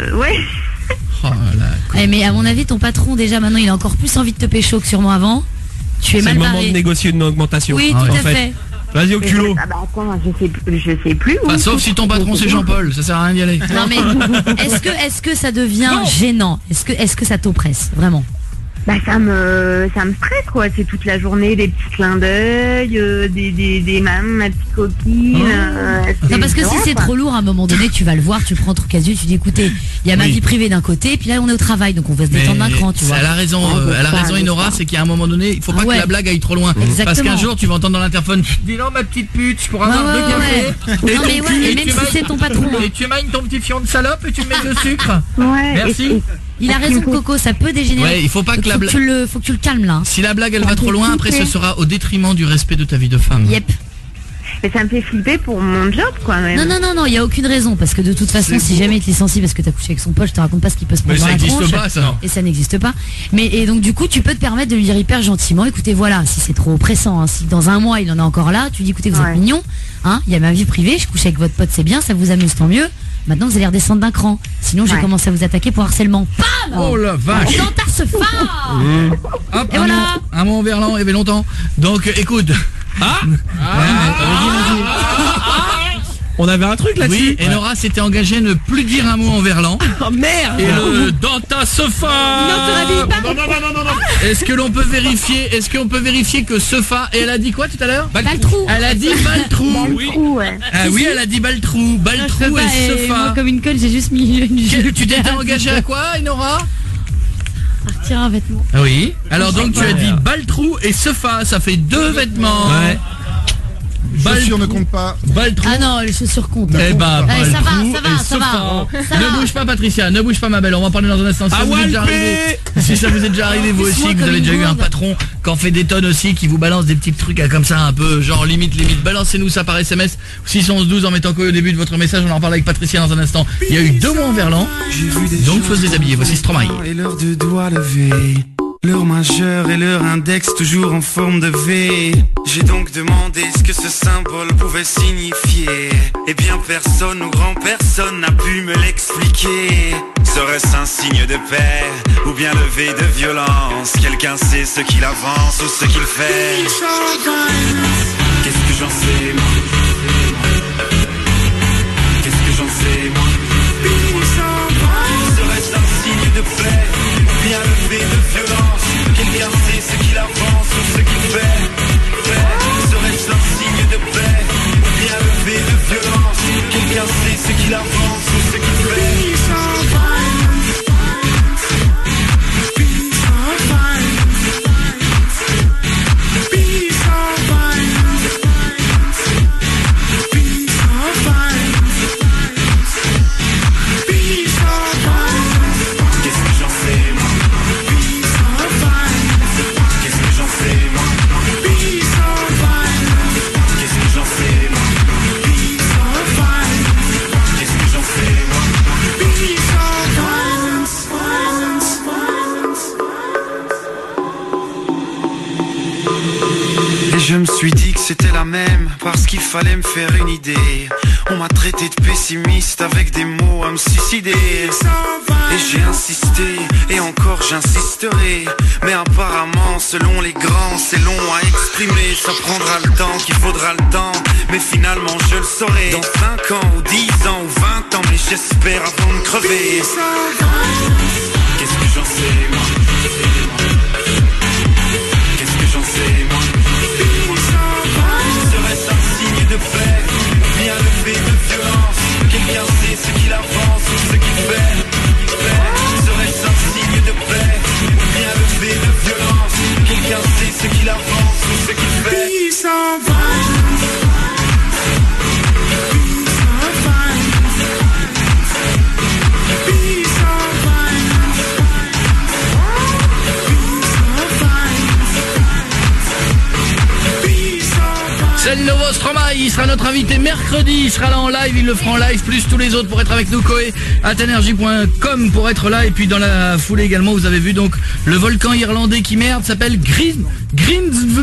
Oh là, mais à mon avis ton patron déjà maintenant il a encore plus envie de te pécho que sûrement avant. Tu es mal barré. C'est le moment de négocier une augmentation. Oui, tout à fait. Vas-y au culot. Ah bah attends, je sais plus. Bah, sauf si ton patron c'est Jean-Paul, ça sert à rien d'y aller. Non mais est-ce que ça devient gênant? Est-ce que ça t'oppresse vraiment? Bah ça me stresse quoi, c'est toute la journée des petits clins d'œil, des ma petite copine. Non parce que si c'est trop lourd à un moment donné tu vas le voir, tu le prends trop casu, tu dis écoutez, il y a ma vie privée d'un côté, puis là on est au travail donc on va se détendre d'un cran, tu vois. Elle a raison, Inora, c'est qu'à un moment donné, il faut pas que la blague aille trop loin. Exactement. Parce qu'un jour tu vas entendre dans l'interphone, dis non ma petite pute, je pourrais avoir deux cafés. Et même si c'est ton patron. Et tu émailles ton petit fion de salope et tu me mets le sucre. Ouais. Merci. Il a raison Coco, ça peut dégénérer. Ouais, il faut pas que la blague. Faut que tu le calmes là. Si la blague elle va trop loin, après ce sera au détriment du respect de ta vie de femme. Yep. Mais ça me fait flipper pour mon job quoi même. Non, il y a aucune raison parce que de toute façon si jamais tu es sensible parce que t'as couché avec son pote, je te raconte pas ce qui peut se prendre dans la tronche. Mais ça n'existe pas ça. Et ça n'existe pas. Et donc du coup tu peux te permettre de lui dire hyper gentiment, écoutez voilà, si c'est trop oppressant, hein, si dans un mois il en est encore là, tu dis écoutez vous êtes mignon, hein, il y a ma vie privée, je couche avec votre pote c'est bien, ça vous amuse tant mieux. Maintenant vous allez redescendre d'un cran. Sinon j'ai commencé à vous attaquer pour harcèlement. Bam! Oh la vache! Dans ta sofa. Hop, et voilà. Un mot en verlan, il y avait longtemps. Donc écoute. On avait un truc là-dessus. Oui, et Nora s'était engagée à ne plus dire un mot en verlan. Oh merde! Et le dans ta sofa. Non. Est-ce qu'on peut vérifier que sofa, et elle a dit quoi tout à l'heure? Baltrou. Elle a dit baltrou. Oui. Ah oui, elle a dit baltrou. Baltrou et sofa. Moi comme une conne, j'ai juste mis une Tu t'étais engagée à quoi, Nora? À retirer un vêtement. Oui. Alors donc tu as dit baltrou et sofa, ça fait 2 vêtements. Ouais. Les chaussures ne comptent pas. Baltrou. Ah non, les chaussures comptent. Eh bah, ça va. instant. Ça Ne va. bouge pas Patricia, ne bouge pas ma belle, on va en parler dans un instant. Si ça vous est déjà arrivé, si ça vous est déjà arrivé vous aussi, que vous avez déjà eu un patron qui en fait des tonnes aussi, qui vous balance des petits trucs comme ça un peu genre limite, balancez-nous ça par SMS 611-12 en mettant quoi au début de votre message, on en parle avec Patricia dans un instant. Il y a eu 2 mois en Verlan, donc faut se déshabiller, voici Stromae. Et l'heure de doigts levés, leur majeur et leur index toujours en forme de V. J'ai donc demandé ce que ce symbole pouvait signifier. Eh bien personne ou grand personne n'a pu me l'expliquer. Serait-ce un signe de paix ou bien le V de violence? Quelqu'un sait ce qu'il avance ou ce qu'il fait? Qu'est-ce que j'en sais moi? Qu'est-ce que j'en sais moi? Serait-ce un signe de paix ou bien le V de violence? Quelqu'un sait ce qu'il avance ou ce qu'il fait? Serait-ce un signe de paix ou bien le V de violence? Quelqu'un sait ce qu'il avance ou ce qu'il fait? Je me suis dit que c'était la même parce qu'il fallait me faire une idée. On m'a traité de pessimiste avec des mots à me suicider. Et j'ai insisté et encore j'insisterai. Mais apparemment selon les grands c'est long à exprimer. Ça prendra le temps qu'il faudra le temps, mais finalement je le saurai dans 5 ans ou 10 ans ou 20 ans. Mais j'espère avant de crever. Qu'est-ce que j'en sais moi? Qu'est-ce que j'en sais moi? Serait-ce un signe de paix ou bien le V de violence? Quelqu'un sait ce qu'il avance ou ce qu'il fait? Serait-ce un signe de paix ou bien le V de violence? Quelqu'un sait ce qu'il avance ou ce qu'il fait? C'est le nouveau Stromae, il sera notre invité mercredi, il sera là en live, il le fera en live, plus tous les autres pour être avec nous, koé@energie.com pour être là, et puis dans la foulée également, vous avez vu donc le volcan irlandais qui merde s'appelle Grimsvötn.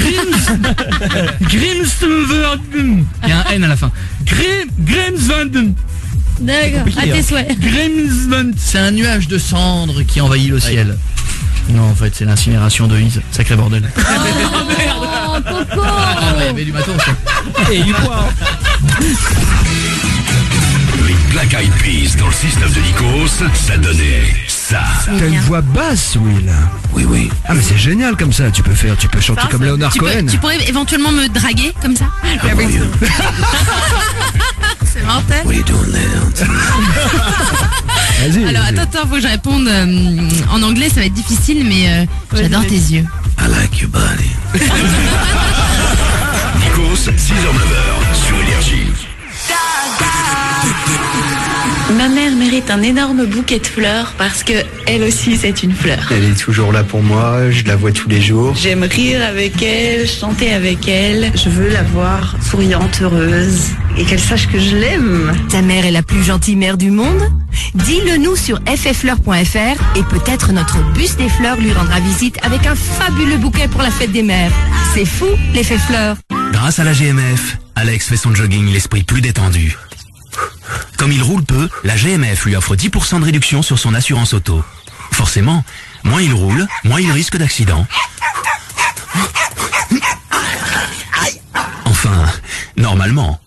Il y a un N à la fin. Grimsvötn. D'accord, à tes souhaits. Grimsvötn, c'est un nuage de cendres qui envahit le ciel. Non, en fait, c'est l'incinération de Ise. Sacré bordel. Oh merde. Oh, Coco. Ah ouais, il y avait du matos. Et du poids. Les Black Eyed Peas dans le 6-9 de Nikos, ça donnait ça. T'as une voix basse, Will. Oui. Ah mais c'est génial comme ça. Tu peux chanter comme Leonard Cohen. Tu pourrais éventuellement me draguer comme ça? C'est mortel. What are you doing there? Vas-y. Alors attends, faut que je réponde en anglais, ça va être difficile, mais j'adore tes yeux. I like your body. Nikos, 6h-9h sur Énergie. Ma mère mérite un énorme bouquet de fleurs parce que elle aussi c'est une fleur. Elle est toujours là pour moi, je la vois tous les jours. J'aime rire avec elle, chanter avec elle. Je veux la voir souriante, heureuse et qu'elle sache que je l'aime. Ta mère est la plus gentille mère du monde? Dis-le nous sur ffleurs.fr et peut-être notre bus des fleurs lui rendra visite avec un fabuleux bouquet pour la fête des mères. C'est fou, l'effet fleurs. Grâce à la GMF, Alex fait son jogging l'esprit plus détendu. Comme il roule peu, la GMF lui offre 10% de réduction sur son assurance auto. Forcément, moins il roule, moins il risque d'accident. Enfin, normalement.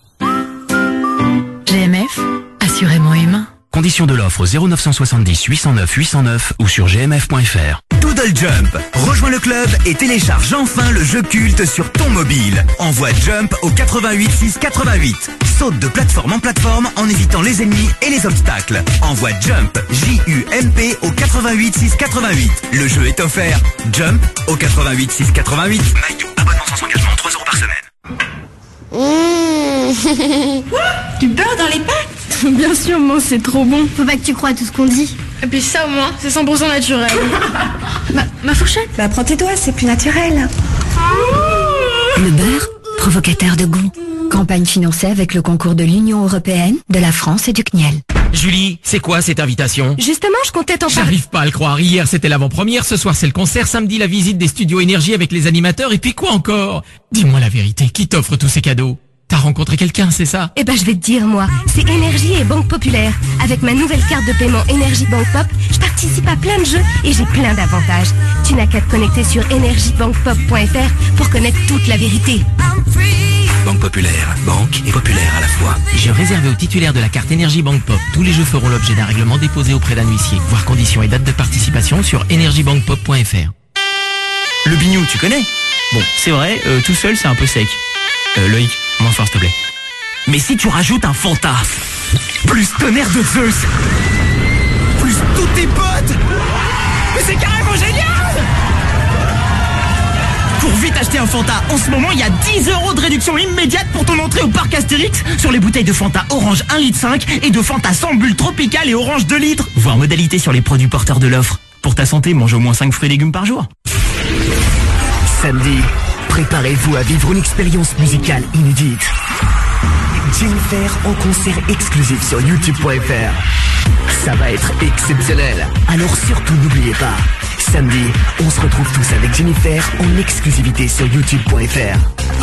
GMF, assurément humain. Conditions de l'offre au 0970 809 809 ou sur gmf.fr. Doodle Jump. Rejoins le club et télécharge enfin le jeu culte sur ton mobile. Envoie Jump au 88 6 88. Saute de plateforme en plateforme en évitant les ennemis et les obstacles. Envoie Jump, J-U-M-P au 88 6 88. Le jeu est offert. Jump au 88 6 88. Nike, abonnement sans engagement, 3 € par semaine. Du beurre dans les pâtes? Bien sûr, moi, c'est trop bon. Faut pas que tu crois à tout ce qu'on dit. Et puis ça, au moins, c'est 100% naturel. Ma fourchette? Bah, prends tes doigts, c'est plus naturel. Le beurre, provocateur de goût. Campagne financée avec le concours de l'Union Européenne, de la France et du CNIEL. Julie, c'est quoi cette invitation? Justement, je comptais t'en parler. J'arrive pas à le croire. Hier, c'était l'avant-première. Ce soir, c'est le concert. Samedi, la visite des studios Énergie avec les animateurs. Et puis quoi encore? Dis-moi la vérité. Qui t'offre tous ces cadeaux? T'as rencontré quelqu'un, c'est ça? Eh ben, je vais te dire, moi. C'est Énergie et Banque Populaire. Avec ma nouvelle carte de paiement Énergie Banque Pop, je participe à plein de jeux et j'ai plein d'avantages. Tu n'as qu'à te connecter sur energiebankpop.fr pour connaître toute la vérité. Banque Populaire, banque et populaire à la fois. J'ai réservé aux titulaires de la carte Énergie Banque Pop. Tous les jeux feront l'objet d'un règlement déposé auprès d'un huissier. Voir conditions et date de participation sur energiebankpop.fr. Le bignou, tu connais? Bon, c'est vrai, tout seul, c'est un peu sec. Loïc, moins fort, s'il te plaît. Mais si tu rajoutes un Fanta, plus tonnerre de Zeus, plus tous tes potes, mais c'est carrément génial! Pour vite acheter un Fanta, en ce moment, il y a 10 € de réduction immédiate pour ton entrée au parc Astérix sur les bouteilles de Fanta Orange 1,5 litre et de Fanta sans bulles tropicales et Orange 2 litres. Voir modalité sur les produits porteurs de l'offre. Pour ta santé, mange au moins 5 fruits et légumes par jour. Samedi, préparez-vous à vivre une expérience musicale inédite. Jennifer en concert exclusif sur youtube.fr. Ça va être exceptionnel. Alors surtout n'oubliez pas, samedi, on se retrouve tous avec Jennifer en exclusivité sur youtube.fr.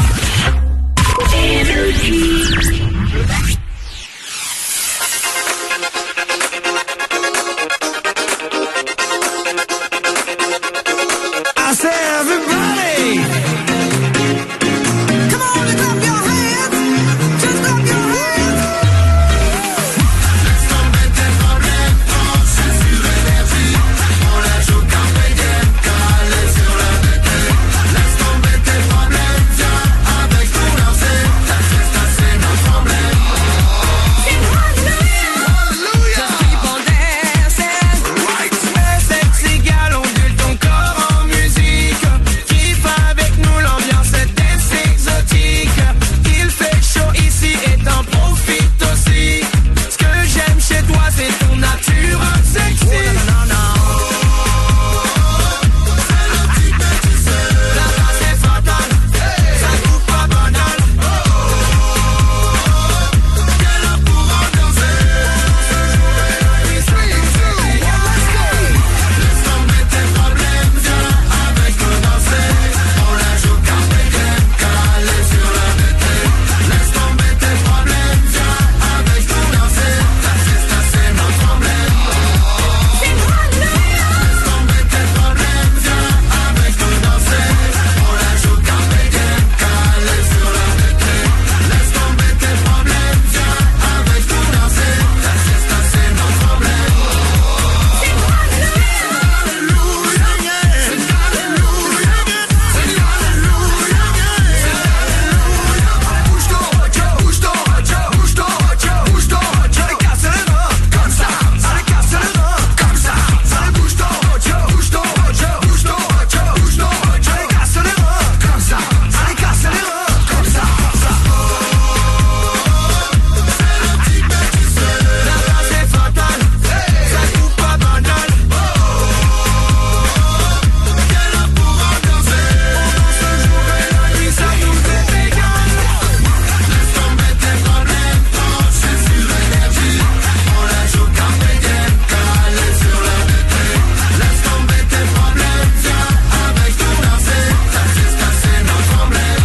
I say everybody, come on and clap your hands, just clap your hands. Laisse tomber tes problèmes, branche sur Énergie. On la joue carpe diem, calé sur la BT. Laisse tomber tes problèmes, viens avec nous lancer. La fiesta c'est notre problème. Hallelujah, just keep on dancing. Right, sexy gal, ondule ton corps en musique. Kiffe avec nous, l'ambiance est exotique. Il fait chaud ici et t'en profites aussi. Ce que j'aime chez toi, c'est ton nature sexy. C'est le type et tu sais. La base est fatale, ça coupe pas banal. Quelle heure pour en danser? Laisse tomber tes problèmes, viens avec nous danser. On la joue carpe diem, calé sur la BT. Laisse tomber tes problèmes, viens avec nous danser. La fiesta c'est notre problème. Laisse tomber tes problèmes, viens avec nous danser. On la joue carpe diem, calé sur la BT. Laisse tomber tes problèmes, viens avec nous danser. La fiesta c'est notre problème. La base est fatale, ça coupe pas banal. Quelle heure pour en danser? On danse le jour et la nuit, ça nous est égal. Laisse tomber tes problèmes, branche sur Énergie. On la joue carpe diem, calé sur la BT. Laisse tomber tes problèmes, viens avec nous danser. La fiesta c'est notre problème.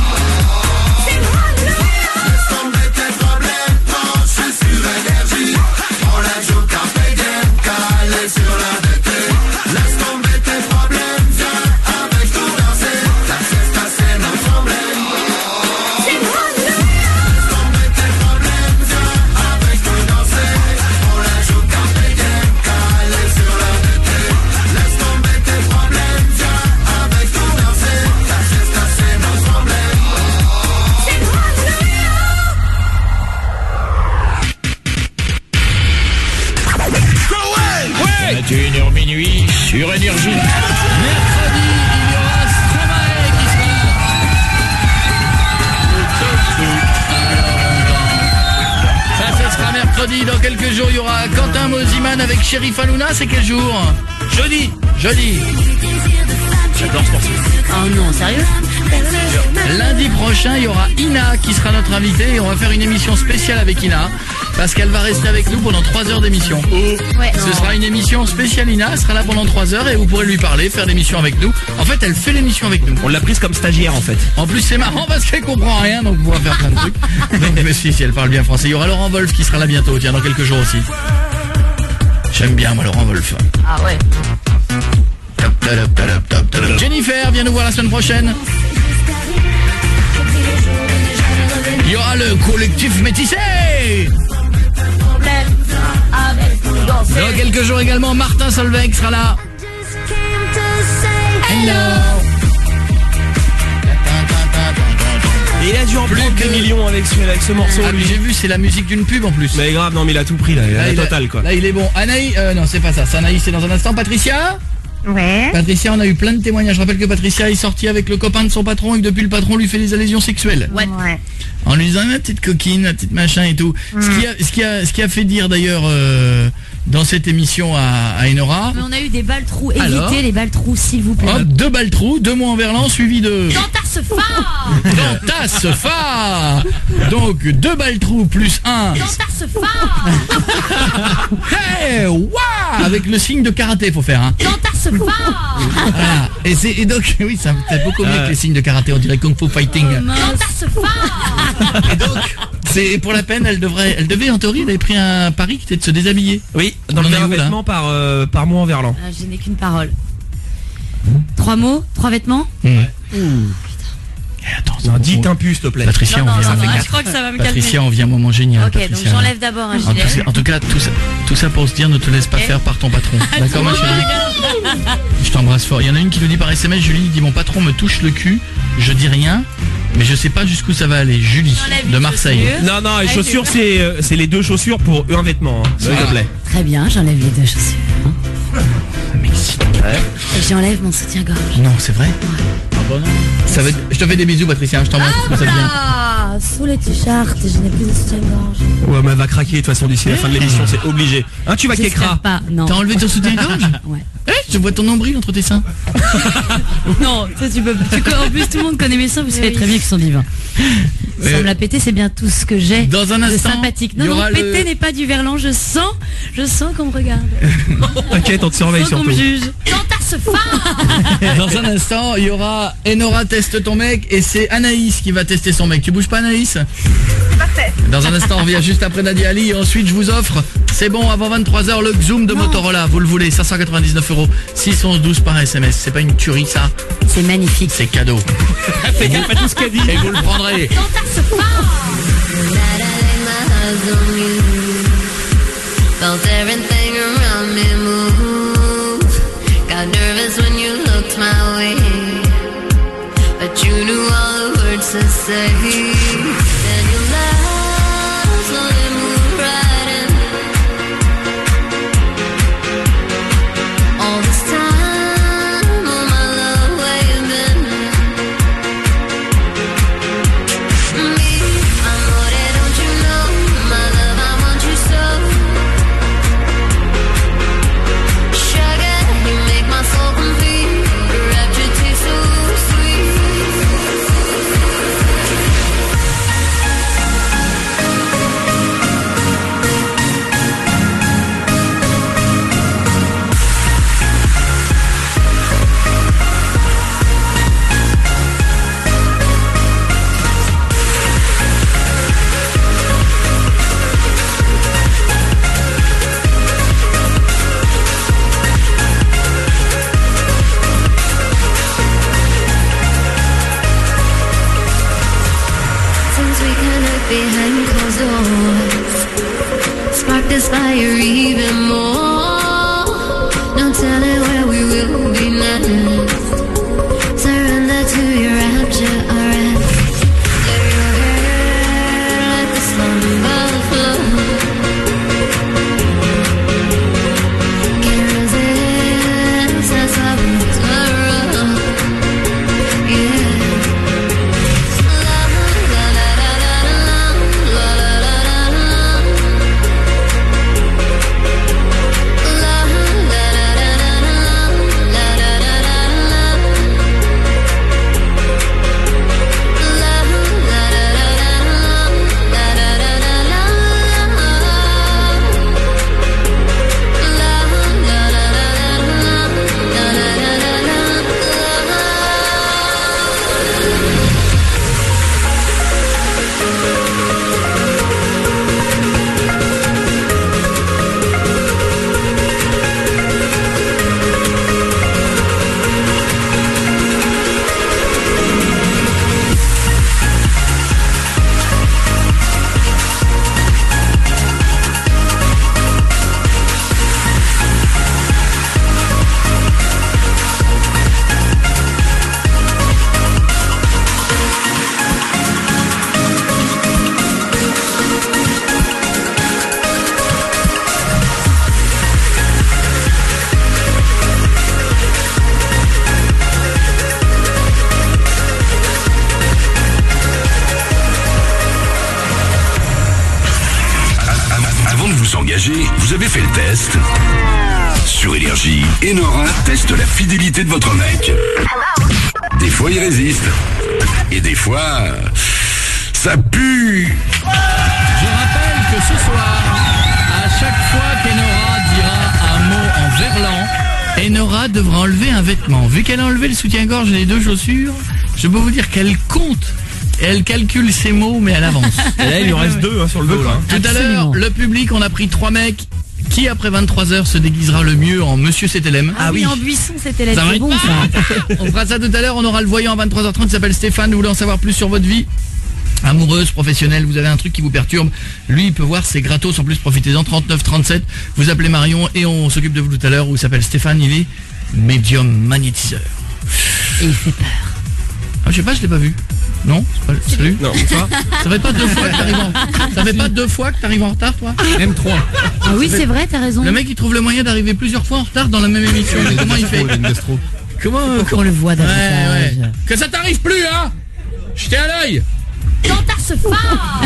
Laisse tomber tes problèmes, branche sur Énergie. On la joue carpe diem, calé sur la BT. Laisse tomber tes problèmes, viens avec nous danser. La fiesta c'est notre problème. Laisse tomber tes problèmes, viens avec nous danser. On la joue carpe diem, calé sur la BT. Laisse tomber tes problèmes, viens avec nous danser. La fiesta c'est notre problème. 21h minuit sur Énergie. Mercredi, il y aura Stromae qui sera là. Ça, ce sera mercredi vendredi. Dans quelques jours, il y aura Quentin Mosiman avec Sheriff Hanouna. C'est quel jour? Jeudi. J'adore ce morceau. Oh non, sérieux? Lundi prochain, il y aura Ina qui sera notre invitée et on va faire une émission spéciale avec Ina parce qu'elle va rester avec nous pendant 3 heures d'émission. Ouais. Ce sera une émission spéciale Ina, elle sera là pendant 3 heures et vous pourrez lui parler, faire l'émission avec nous. En fait, elle fait l'émission avec nous. On l'a prise comme stagiaire en fait. En plus, c'est marrant parce qu'elle comprend rien, donc on pourra faire plein de trucs. Donc, mais si elle parle bien français. Il y aura Laurent Wolf qui sera là bientôt, tiens, dans quelques jours aussi. J'aime bien, moi, Laurent Wolf. Ah ouais. Jennifer, viens nous voir la semaine prochaine. Il y aura le collectif métissé. Dans quelques jours également, Martin Solveig sera là. Hello. Et il a dû en prendre des millions avec ce morceau. Ah, mais j'ai vu, c'est la musique d'une pub en plus. Mais grave, non mais il a tout pris là, il a la totale quoi. Là il est bon. Anaïs, non c'est pas ça, c'est Anaïs, c'est dans un instant. Patricia. Ouais. Patricia, on a eu plein de témoignages. Je rappelle que Patricia est sortie avec le copain de son patron et que depuis le patron lui fait des allusions sexuelles. Ouais. En lui disant ma petite coquine, ma petite machin et tout. Ce qui a fait dire d'ailleurs dans cette émission à Enora. Mais on a eu des balles trous. Alors Évitez les balles trous s'il vous plaît. Hop, 2 balles trous, 2 mots en verlan suivi de Dans ta sefa. Dans ta sefa. Donc 2 balles trous plus 1. Dans ta sefa. Hey, waouh. Avec le signe de karaté faut faire hein. Dans ta sefa. Voilà. Et donc oui, ça peut-être beaucoup mieux que les signes de karaté, on dirait Kung Fu Fighting. Dans ta sefa. Et donc c'est pour la peine, elle devait en théorie, elle avait pris un pari qui était de se déshabiller. Oui, dans le même vêtement par mot en verlan. Ah, je n'ai qu'une parole. 3 mots, 3 vêtements. Attends, non, dites un pu s'il te plaît. Patricia, non, on vient. je crois que ça va me calmer. Patricia, on vient un moment génial. Ok, Patricia. donc j'enlève d'abord un gilet. En tout cas, tout ça pour se dire, ne te laisse pas faire par ton patron. D'accord, ma chérie. Je t'embrasse fort. Il y en a une qui nous dit par SMS, Julie dit mon patron me touche le cul, je dis rien, mais je sais pas jusqu'où ça va aller. Julie de Marseille. Non, les chaussures c'est les 2 chaussures pour un vêtement, hein, s'il te plaît. Très bien, j'enlève les 2 chaussures. Mais s'il te plaît. Et j'enlève mon soutien-gorge. Non, c'est vrai. Ça va être... Je te fais des bisous Patricia, je t'embrasse. Ah, sous les t-shirts, je n'ai plus de soutien-gorge. Ouais, mais elle va craquer de toute façon d'ici la fin de l'émission, c'est obligé. Hein, tu vas kékra. Pas, non. T'as enlevé ton soutien-gorge? Ouais. Je vois ton nombril entre tes seins. Non, tu peux. En plus, tout le monde connaît mes seins, vous savez très bien qu'ils sont divins. Sans me la péter, c'est bien tout ce que j'ai dans un instant, de sympathique. Non, péter n'est pas du verlan, je sens qu'on me regarde. T'inquiète, on te surveille surtout. Qu'on me juge. Dans ta sefa. Dans un instant, il y aura Enora teste ton mec et c'est Anaïs qui va tester son mec. Tu bouges pas Anaïs? Parfait. Dans un instant, on revient juste après Nadia Ali et ensuite je vous offre, c'est bon, avant 23h, le Xoom de Motorola. Vous le voulez, 599 €, 611-12 par SMS. C'est pas une tuerie ça? C'est magnifique. C'est cadeau. Fais gaffe à tout ce qu'elle dit. Et vous le prendrez. Dans ta sefa. Felt everything around me move. Got nervous when you looked my way, but you knew all the words to say. Then you laughed, slowly moved right in. All this time, oh my love, where you been? Me, amore, don't you know, my love, I want you so. Sugar, you make my soul complete. Rapture tastes so sweet. Vous avez fait le test? Sur Énergie, Enora teste la fidélité de votre mec. Des fois, il résiste. Et des fois, ça pue. Je rappelle que ce soir, à chaque fois qu'Enora dira un mot en verlan, Enora devra enlever un vêtement. Vu qu'elle a enlevé le soutien-gorge et les 2 chaussures, je peux vous dire qu'elle compte. Et elle calcule ses mots, mais à l'avance. Et là, il lui en reste 2 sur le dos. Là. Tout à l'heure, le public, on a pris 3 mecs. Qui, après 23h, se déguisera le mieux en Monsieur CTLM? Ah oui, en buisson, c'était c'est bon, ça. On fera ça tout à l'heure. On aura le voyant à 23h30. Il s'appelle Stéphane. Vous voulez en savoir plus sur votre vie amoureuse, professionnelle, vous avez un truc qui vous perturbe, lui il peut voir, c'est gratos, en plus profitez-en. 39 37, vous appelez Marion et on s'occupe de vous tout à l'heure. Il s'appelle Stéphane, il est médium magnétiseur. Et il fait peur. Ah, je sais pas, je l'ai pas vu. Non, c'est pas... Salut. Non, ça fait pas 2 fois que t'arrives en... Ça fait pas 2 fois que t'arrives en retard, toi? Même 3. Ah oui, c'est vrai, t'as raison. Le mec il trouve le moyen d'arriver plusieurs fois en retard dans la même émission. Mais comment il fait? Comment on le voit davantage. Ouais. Que ça t'arrive plus, hein? Jetez à l'œil. Tentard se fort.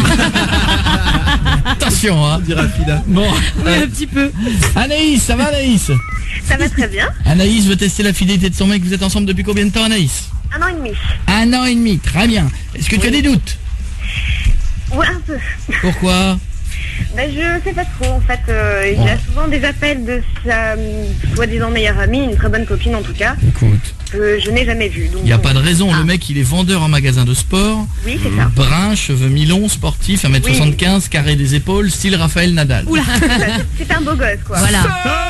Attention, hein. Bon, oui, un petit peu. Anaïs, ça va Anaïs? Ça va très bien. Anaïs veut tester la fidélité de son mec. Vous êtes ensemble depuis combien de temps, Anaïs? 1 an et demi. 1 an et demi, très bien. Est-ce que tu as des doutes? Ouais, un peu. Pourquoi? Ben, je sais pas trop, en fait. Il a souvent des appels de sa soi-disant meilleure amie, une très bonne copine en tout cas. Écoute. Que je n'ai jamais vue. Il n'y a pas de raison, le mec il est vendeur en magasin de sport. Oui, c'est ça. Brun, cheveux mi-longs, sportif, 1m75, oui. Carré des épaules, style Raphaël Nadal. Oula. C'est un beau gosse, quoi. Voilà.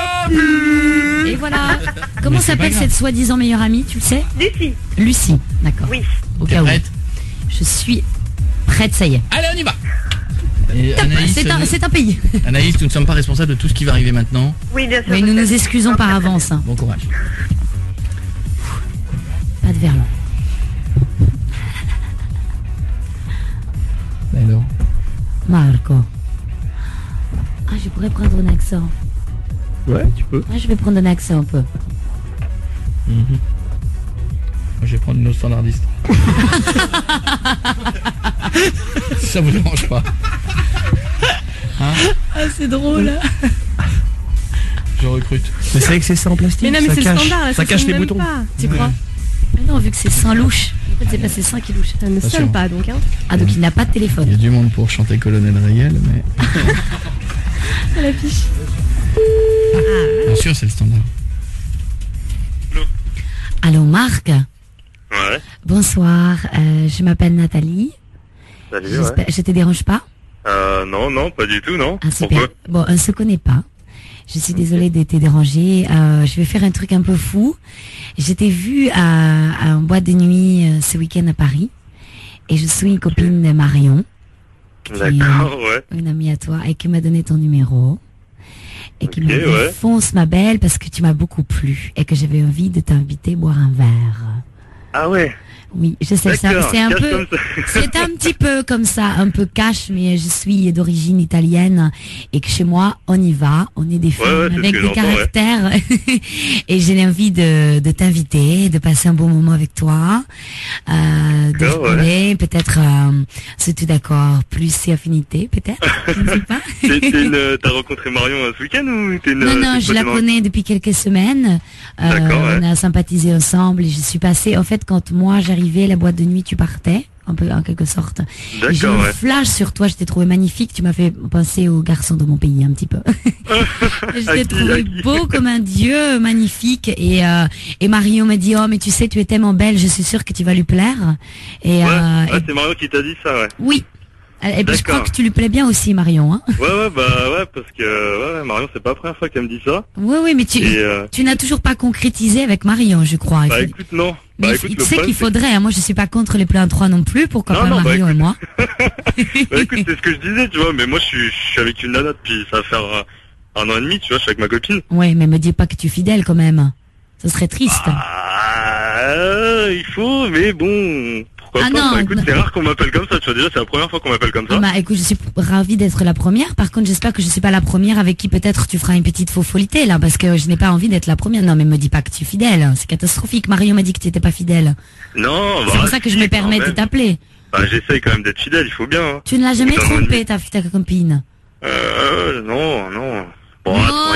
Et voilà. Comment s'appelle cette soi-disant meilleure amie, tu le sais? Lucie. Lucie, d'accord. Oui. Au cas où. Prête? Je suis prête, ça y est. Allez, on y va. Anaïs, c'est un pays. Anaïs, nous ne sommes pas responsables de tout ce qui va arriver maintenant. Oui, bien sûr. Mais nous nous excusons par avance. Bon courage. Pas de verlan. Alors Marco. Ah, je pourrais prendre un accent. Ouais, tu peux. Ah, je vais prendre un accent un peu. Moi, je vais prendre une autre standardiste. Si ça vous dérange pas. Hein? Ah, c'est drôle. Je recrute. Mais c'est vrai que c'est ça en plastique. Mais non, mais c'est le standard, là, ça cache les boutons. Tu crois? Mais non, vu que c'est sans louche. En fait, c'est pas ses seins qui louche. Ça ne sonne pas, donc. Hein. Ah, donc il n'a pas de téléphone. Il y a du monde pour chanter Colonel Riel, mais... À l'affiche. Bien sûr, c'est le standard. Allô, Marc? Ouais. Bonsoir, je m'appelle Nathalie. Salut, ouais. Je te dérange pas? Non, pas du tout, non. Ah, super. Pourquoi? Bon, on se connaît pas. Je suis désolée de te déranger. Je vais faire un truc un peu fou. Je t'ai vu à un boîte de nuit ce week-end à Paris. Et je suis une copine de Marion. D'accord, ouais. Une amie à toi. Et qui m'a donné ton numéro. Et qui m'a dit, ouais. Fonce ma belle parce que tu m'as beaucoup plu. Et que j'avais envie de t'inviter boire un verre. Ah ouais. Oui, je sais ça. C'est un peu, c'est un petit peu comme ça, un peu cash, mais je suis d'origine italienne et que chez moi, on y va, on est des femmes avec des caractères et j'ai envie de t'inviter, de passer un bon moment avec toi, de rigoler, peut-être, si tu es d'accord, plus si affinité, peut-être, je ne sais pas. T'as rencontré Marion ce week-end ou t'es une... Non, je la connais depuis quelques semaines. On a sympathisé ensemble et je suis passée, en fait, quand moi j'arrivais la boîte de nuit, tu partais, un peu en quelque sorte. J'ai eu un flash sur toi, je t'ai trouvé magnifique, tu m'as fait penser aux garçons de mon pays un petit peu. Je t'ai trouvé beau comme un dieu, magnifique. Et Marion m'a dit, oh mais tu sais, tu es tellement belle, je suis sûre que tu vas lui plaire. Et, c'est Marion qui t'a dit ça, ouais. Oui. Et puis je crois que tu lui plais bien aussi, Marion. Hein. Ouais, parce que Marion, c'est pas la première fois qu'elle me dit ça. Oui, mais tu n'as toujours pas concrétisé avec Marion, je crois. Bah écoute, non. Mais écoute, tu sais qu'il faudrait, hein. Moi je suis pas contre les plans 3 non plus, pourquoi pas Marion et moi. Bah écoute, c'est ce que je disais, tu vois, mais moi je suis avec une nana depuis, ça va faire 1 an et demi, tu vois, je suis avec ma copine. Ouais, mais me dis pas que tu es fidèle quand même. Ça serait triste. Il faut, mais bon... Pourquoi pas? Non, écoute, c'est rare qu'on m'appelle comme ça, tu vois, déjà c'est la première fois qu'on m'appelle comme ça. Bah écoute, je suis ravie d'être la première, par contre j'espère que je suis pas la première avec qui peut-être tu feras une petite faux-folité là, parce que je n'ai pas envie d'être la première. Non mais me dis pas que tu es fidèle, c'est catastrophique. Marion m'a dit que tu n'étais pas fidèle. Non, c'est pour ça que je me permets de t'appeler. Bah j'essaye quand même d'être fidèle, il faut bien. Hein. Tu ne l'as jamais trompé ta copine? Non. Bon,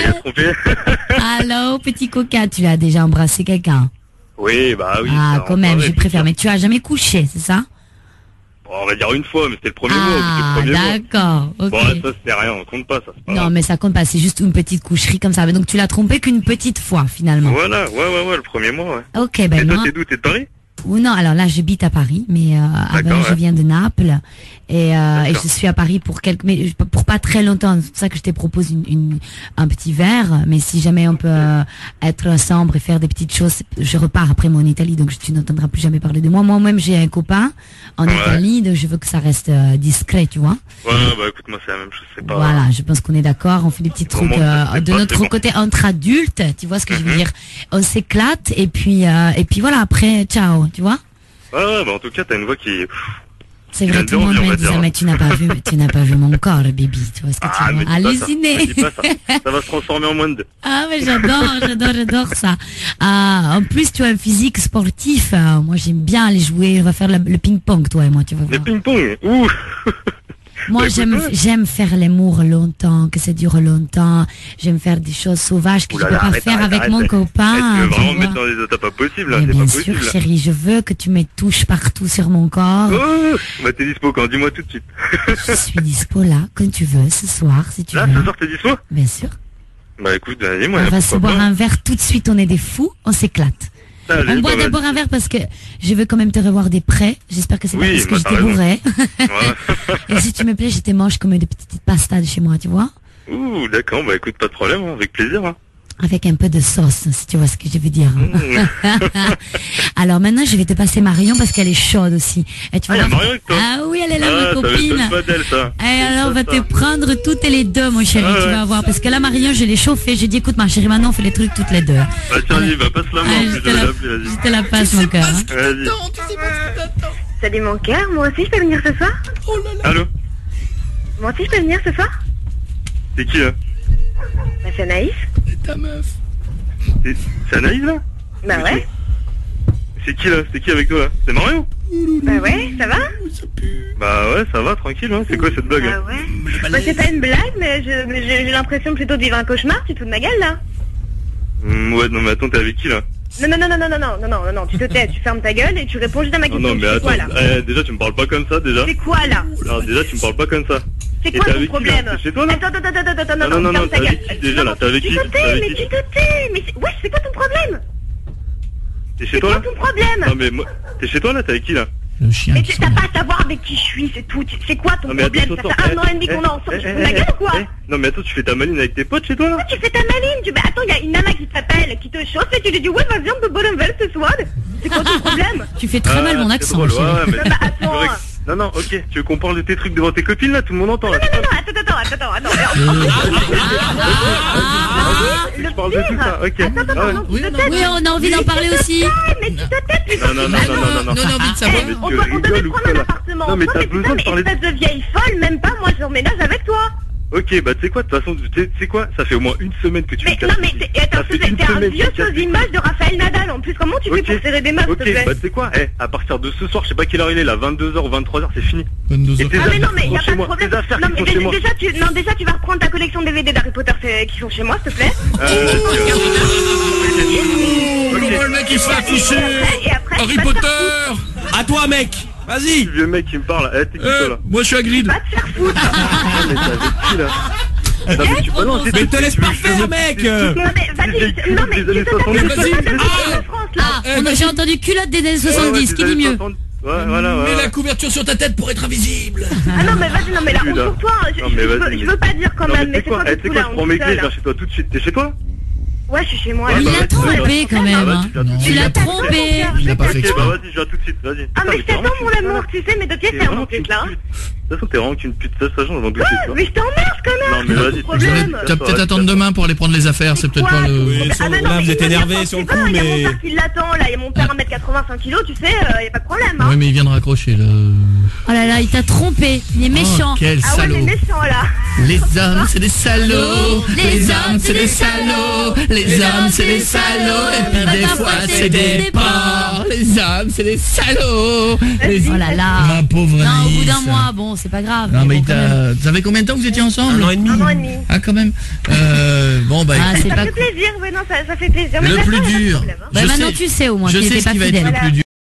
il a trompé. Allô, petit coquin, tu as déjà embrassé quelqu'un? Oui, bah oui. Ah, ça, quand même, ouais, je préfère. Mais tu as jamais couché, c'est ça? Bon, on va dire une fois, mais c'était le premier mois. D'accord, ok. Bon, ça c'était rien, on compte pas ça. C'est pas Non, grave. mais ça compte pas, c'est juste une petite coucherie comme ça. Mais donc tu l'as trompé qu'une petite fois, finalement. Voilà, ouais, le premier mois, ouais. Ok, ben Et toi, moi... t'es d'où? T'es de Paris? Ou non, alors là, j'habite à Paris, mais avant, je viens de Naples et je suis à Paris mais pour pas très longtemps. C'est pour ça que je te propose un petit verre. Mais si jamais on peut être ensemble et faire des petites choses, je repars après moi en Italie, donc tu n'entendras plus jamais parler de moi. Moi-même, j'ai un copain en Italie, donc je veux que ça reste discret, tu vois. Ouais, bah écoute, moi c'est la même chose, c'est pas... Voilà, je pense qu'on est d'accord. On fait des petits trucs de notre côté entre adultes, tu vois ce que je veux dire. On s'éclate et puis voilà, après, ciao. Tu vois? Ouais, bah en tout cas, t'as une voix qui... C'est vrai, tout le monde me disait, mais tu n'as pas vu mon corps, baby. Tu vois ce que tu veux? Halluciné. Ça va se transformer en moins de deux. Ah, mais j'adore ça. En plus, tu as un physique sportif. Moi, j'aime bien aller jouer. On va faire le ping-pong, toi et moi, tu vas voir. Le ping-pong? Ouh. Moi, j'aime faire l'amour longtemps, que ça dure longtemps. J'aime faire des choses sauvages que je peux pas faire avec mon copain. Tu veux vraiment me mettre dans des états pas possibles, là. C'est bien pas sûr, possible. chérie, je veux que tu me touches partout sur mon corps. Oh, bah t'es dispo quand? Dis-moi tout de suite. Je suis dispo là, quand tu veux, ce soir, si tu veux. Là, ce soir, t'es dispo? Bien sûr. Bah écoute, dis-moi. On va se boire un verre tout de suite, on est des fous, on s'éclate. Allez, on boit d'abord un verre parce que je veux quand même te revoir des près. J'espère que c'est pas parce que je t'ai bourré. Et si tu me plais, je te mange comme des petites pastas de chez moi, tu vois. Ouh, d'accord, bah écoute, pas de problème, hein, avec plaisir. Hein. Avec un peu de sauce, si tu vois ce que je veux dire. Alors maintenant, je vais te passer Marion parce qu'elle est chaude aussi. Et tu vas y a Marion avec toi? Ah oui, elle est là, ma copine. Ça d'elle, ça. Et alors, on va te prendre toutes les deux, mon chéri, tu vas voir. Parce que là, Marion, je l'ai chauffée. J'ai dit, écoute, ma chérie, maintenant, on fait les trucs toutes les deux. Bah tiens, vas-y, passe la main. Je te la passe, mon cœur. Vas-y. Salut mon cœur, moi aussi je peux venir ce soir? Oh là là. Allô? Moi aussi je peux venir ce soir? C'est qui là? Bah c'est Anaïs. C'est ta meuf. C'est Anaïs là? Bah ouais. C'est qui là? C'est qui avec toi là? C'est Marion? Bah ouais, ça va? Bah ouais, ça va, tranquille, hein. C'est quoi cette blague? Bah ouais. Bah c'est pas une blague, mais j'ai l'impression plutôt de vivre un cauchemar, tu te fous de ma gueule là? Ouais, non mais attends, t'es avec qui là? Non, tu te tais, tu fermes ta gueule et tu réponds juste à ma question. Non mais attends, quoi, là déjà tu me parles pas comme ça déjà. C'est quoi là? Alors déjà tu me parles pas comme ça. C'est quoi ton problème? C'est chez toi là? Attends, Non, t'es avec qui déjà là? T'es avec qui? Tu te tais, mais wesh, c'est quoi ton problème? T'es chez toi là? C'est quoi ton problème? Non mais moi, t'es chez toi là? T'es avec qui là? Le chien. Mais t'as pas à savoir avec qui je suis, c'est tout. C'est quoi ton problème? Ça fait 1 an et demi qu'on est ensemble, tu te fous de ma gueule ou quoi? Non mais attends, tu fais ta maline avec tes potes chez toi là? Tu fais ta maline, attends, il y a une nana qui t'appelle, qui te chauffe et tu lui dis ouais vas-y on peut boire un verre ce soir. C'est quoi ton problème? Tu fais très mal mon accent. Ouais, mais non, ok, tu veux qu'on parle de tes trucs devant tes copines là? Tout le monde entend là. Non, attends. Je parle de tout ça, ok. Oui, on a envie d'en parler aussi. Mais tu te tais, Non. On a envie de savoir. On devait prendre un appartement. Non mais t'as besoin de parler de... espèce de vieille folle, même pas, moi je emménage avec toi. Ok, bah tu sais quoi, de toute façon, tu sais quoi, ça fait au moins une semaine que tu me casses. Non mais attends, t'es un vieux sosie-moche de Raphaël Nadal, en plus comment tu fais pour serrer des meufs, s'il te plaît? Bah tu sais quoi, à partir de ce soir, je sais pas quelle heure il est là, 22h ou 23h, c'est fini. 22h. Ah mais non mais y'a pas de problème. Non mais déjà tu vas reprendre ta collection de DVD d'Harry Potter qui sont chez moi, s'il te plaît. Le mec il se fait afficher. Harry Potter. À toi mec. Vas-y. Le vieux mec qui me parle, t'es qui toi là? Moi je suis Hagrid. Va te faire foutre. Mais t'es avec qui là? Non mais tu balances. Mais te laisse pas faire mec. Non mais vas-y, j'ai entendu culotte des années 70, qui dit mieux? Ouais, voilà. Mets la couverture sur ta tête pour être invisible. Ah non mais vas-y, non mais là, rassure-toi. Je veux pas dire quand même, mais c'est quoi tu sais quoi, je prends mes clés, je viens chez toi tout de suite. T'es chez toi? Ouais, je suis chez moi. Il l'a trompé quand même. Tu l'as trompé. Il l'a pas fait exprès. Bah vas-y, je viens tout de suite, vas-y. Ah mais je t'attends mon amour, tu sais, mais de pied ferme en plus là. De toute façon, t'es vraiment qu'une pute, ça change avant de Ouais, mais je t'emmerde connard. Non mais vas-y, tu vas peut-être attendre demain pour aller prendre les affaires, c'est peut-être pas le... Oui, là vous êtes énervé sur le coup, mais... Il y a mon père qui l'attend là, il y a mon père 1m85 kg, tu sais, y a pas de problème. Oui mais il vient de raccrocher là. Oh là là, il t'a trompé, il est méchant. Quel salaud. Ah ouais, il est méchant là. Les hommes c'est des salauds, les hommes c'est des salauds, les hommes c'est des salauds, et puis des fois c'est des porcs. Les hommes c'est des salauds. Oh là là. Ma pauvre Non, au bout Nice. d'un mois, bon, bon, c'est pas grave. Non, mais bon, quand même. ça fait combien de temps que vous étiez ensemble? 1 an et demi. 1 an et demi. Ah, quand même. Bon, bah, Ah, écoute, c'est Ça pas fait plaisir, ouais, non, ça fait plaisir. Mais le ça, plus pas de dur. problème, hein. Bah, je maintenant sais- tu sais au moins je qu'il sais était ce pas qui va être fidèle. le plus dur.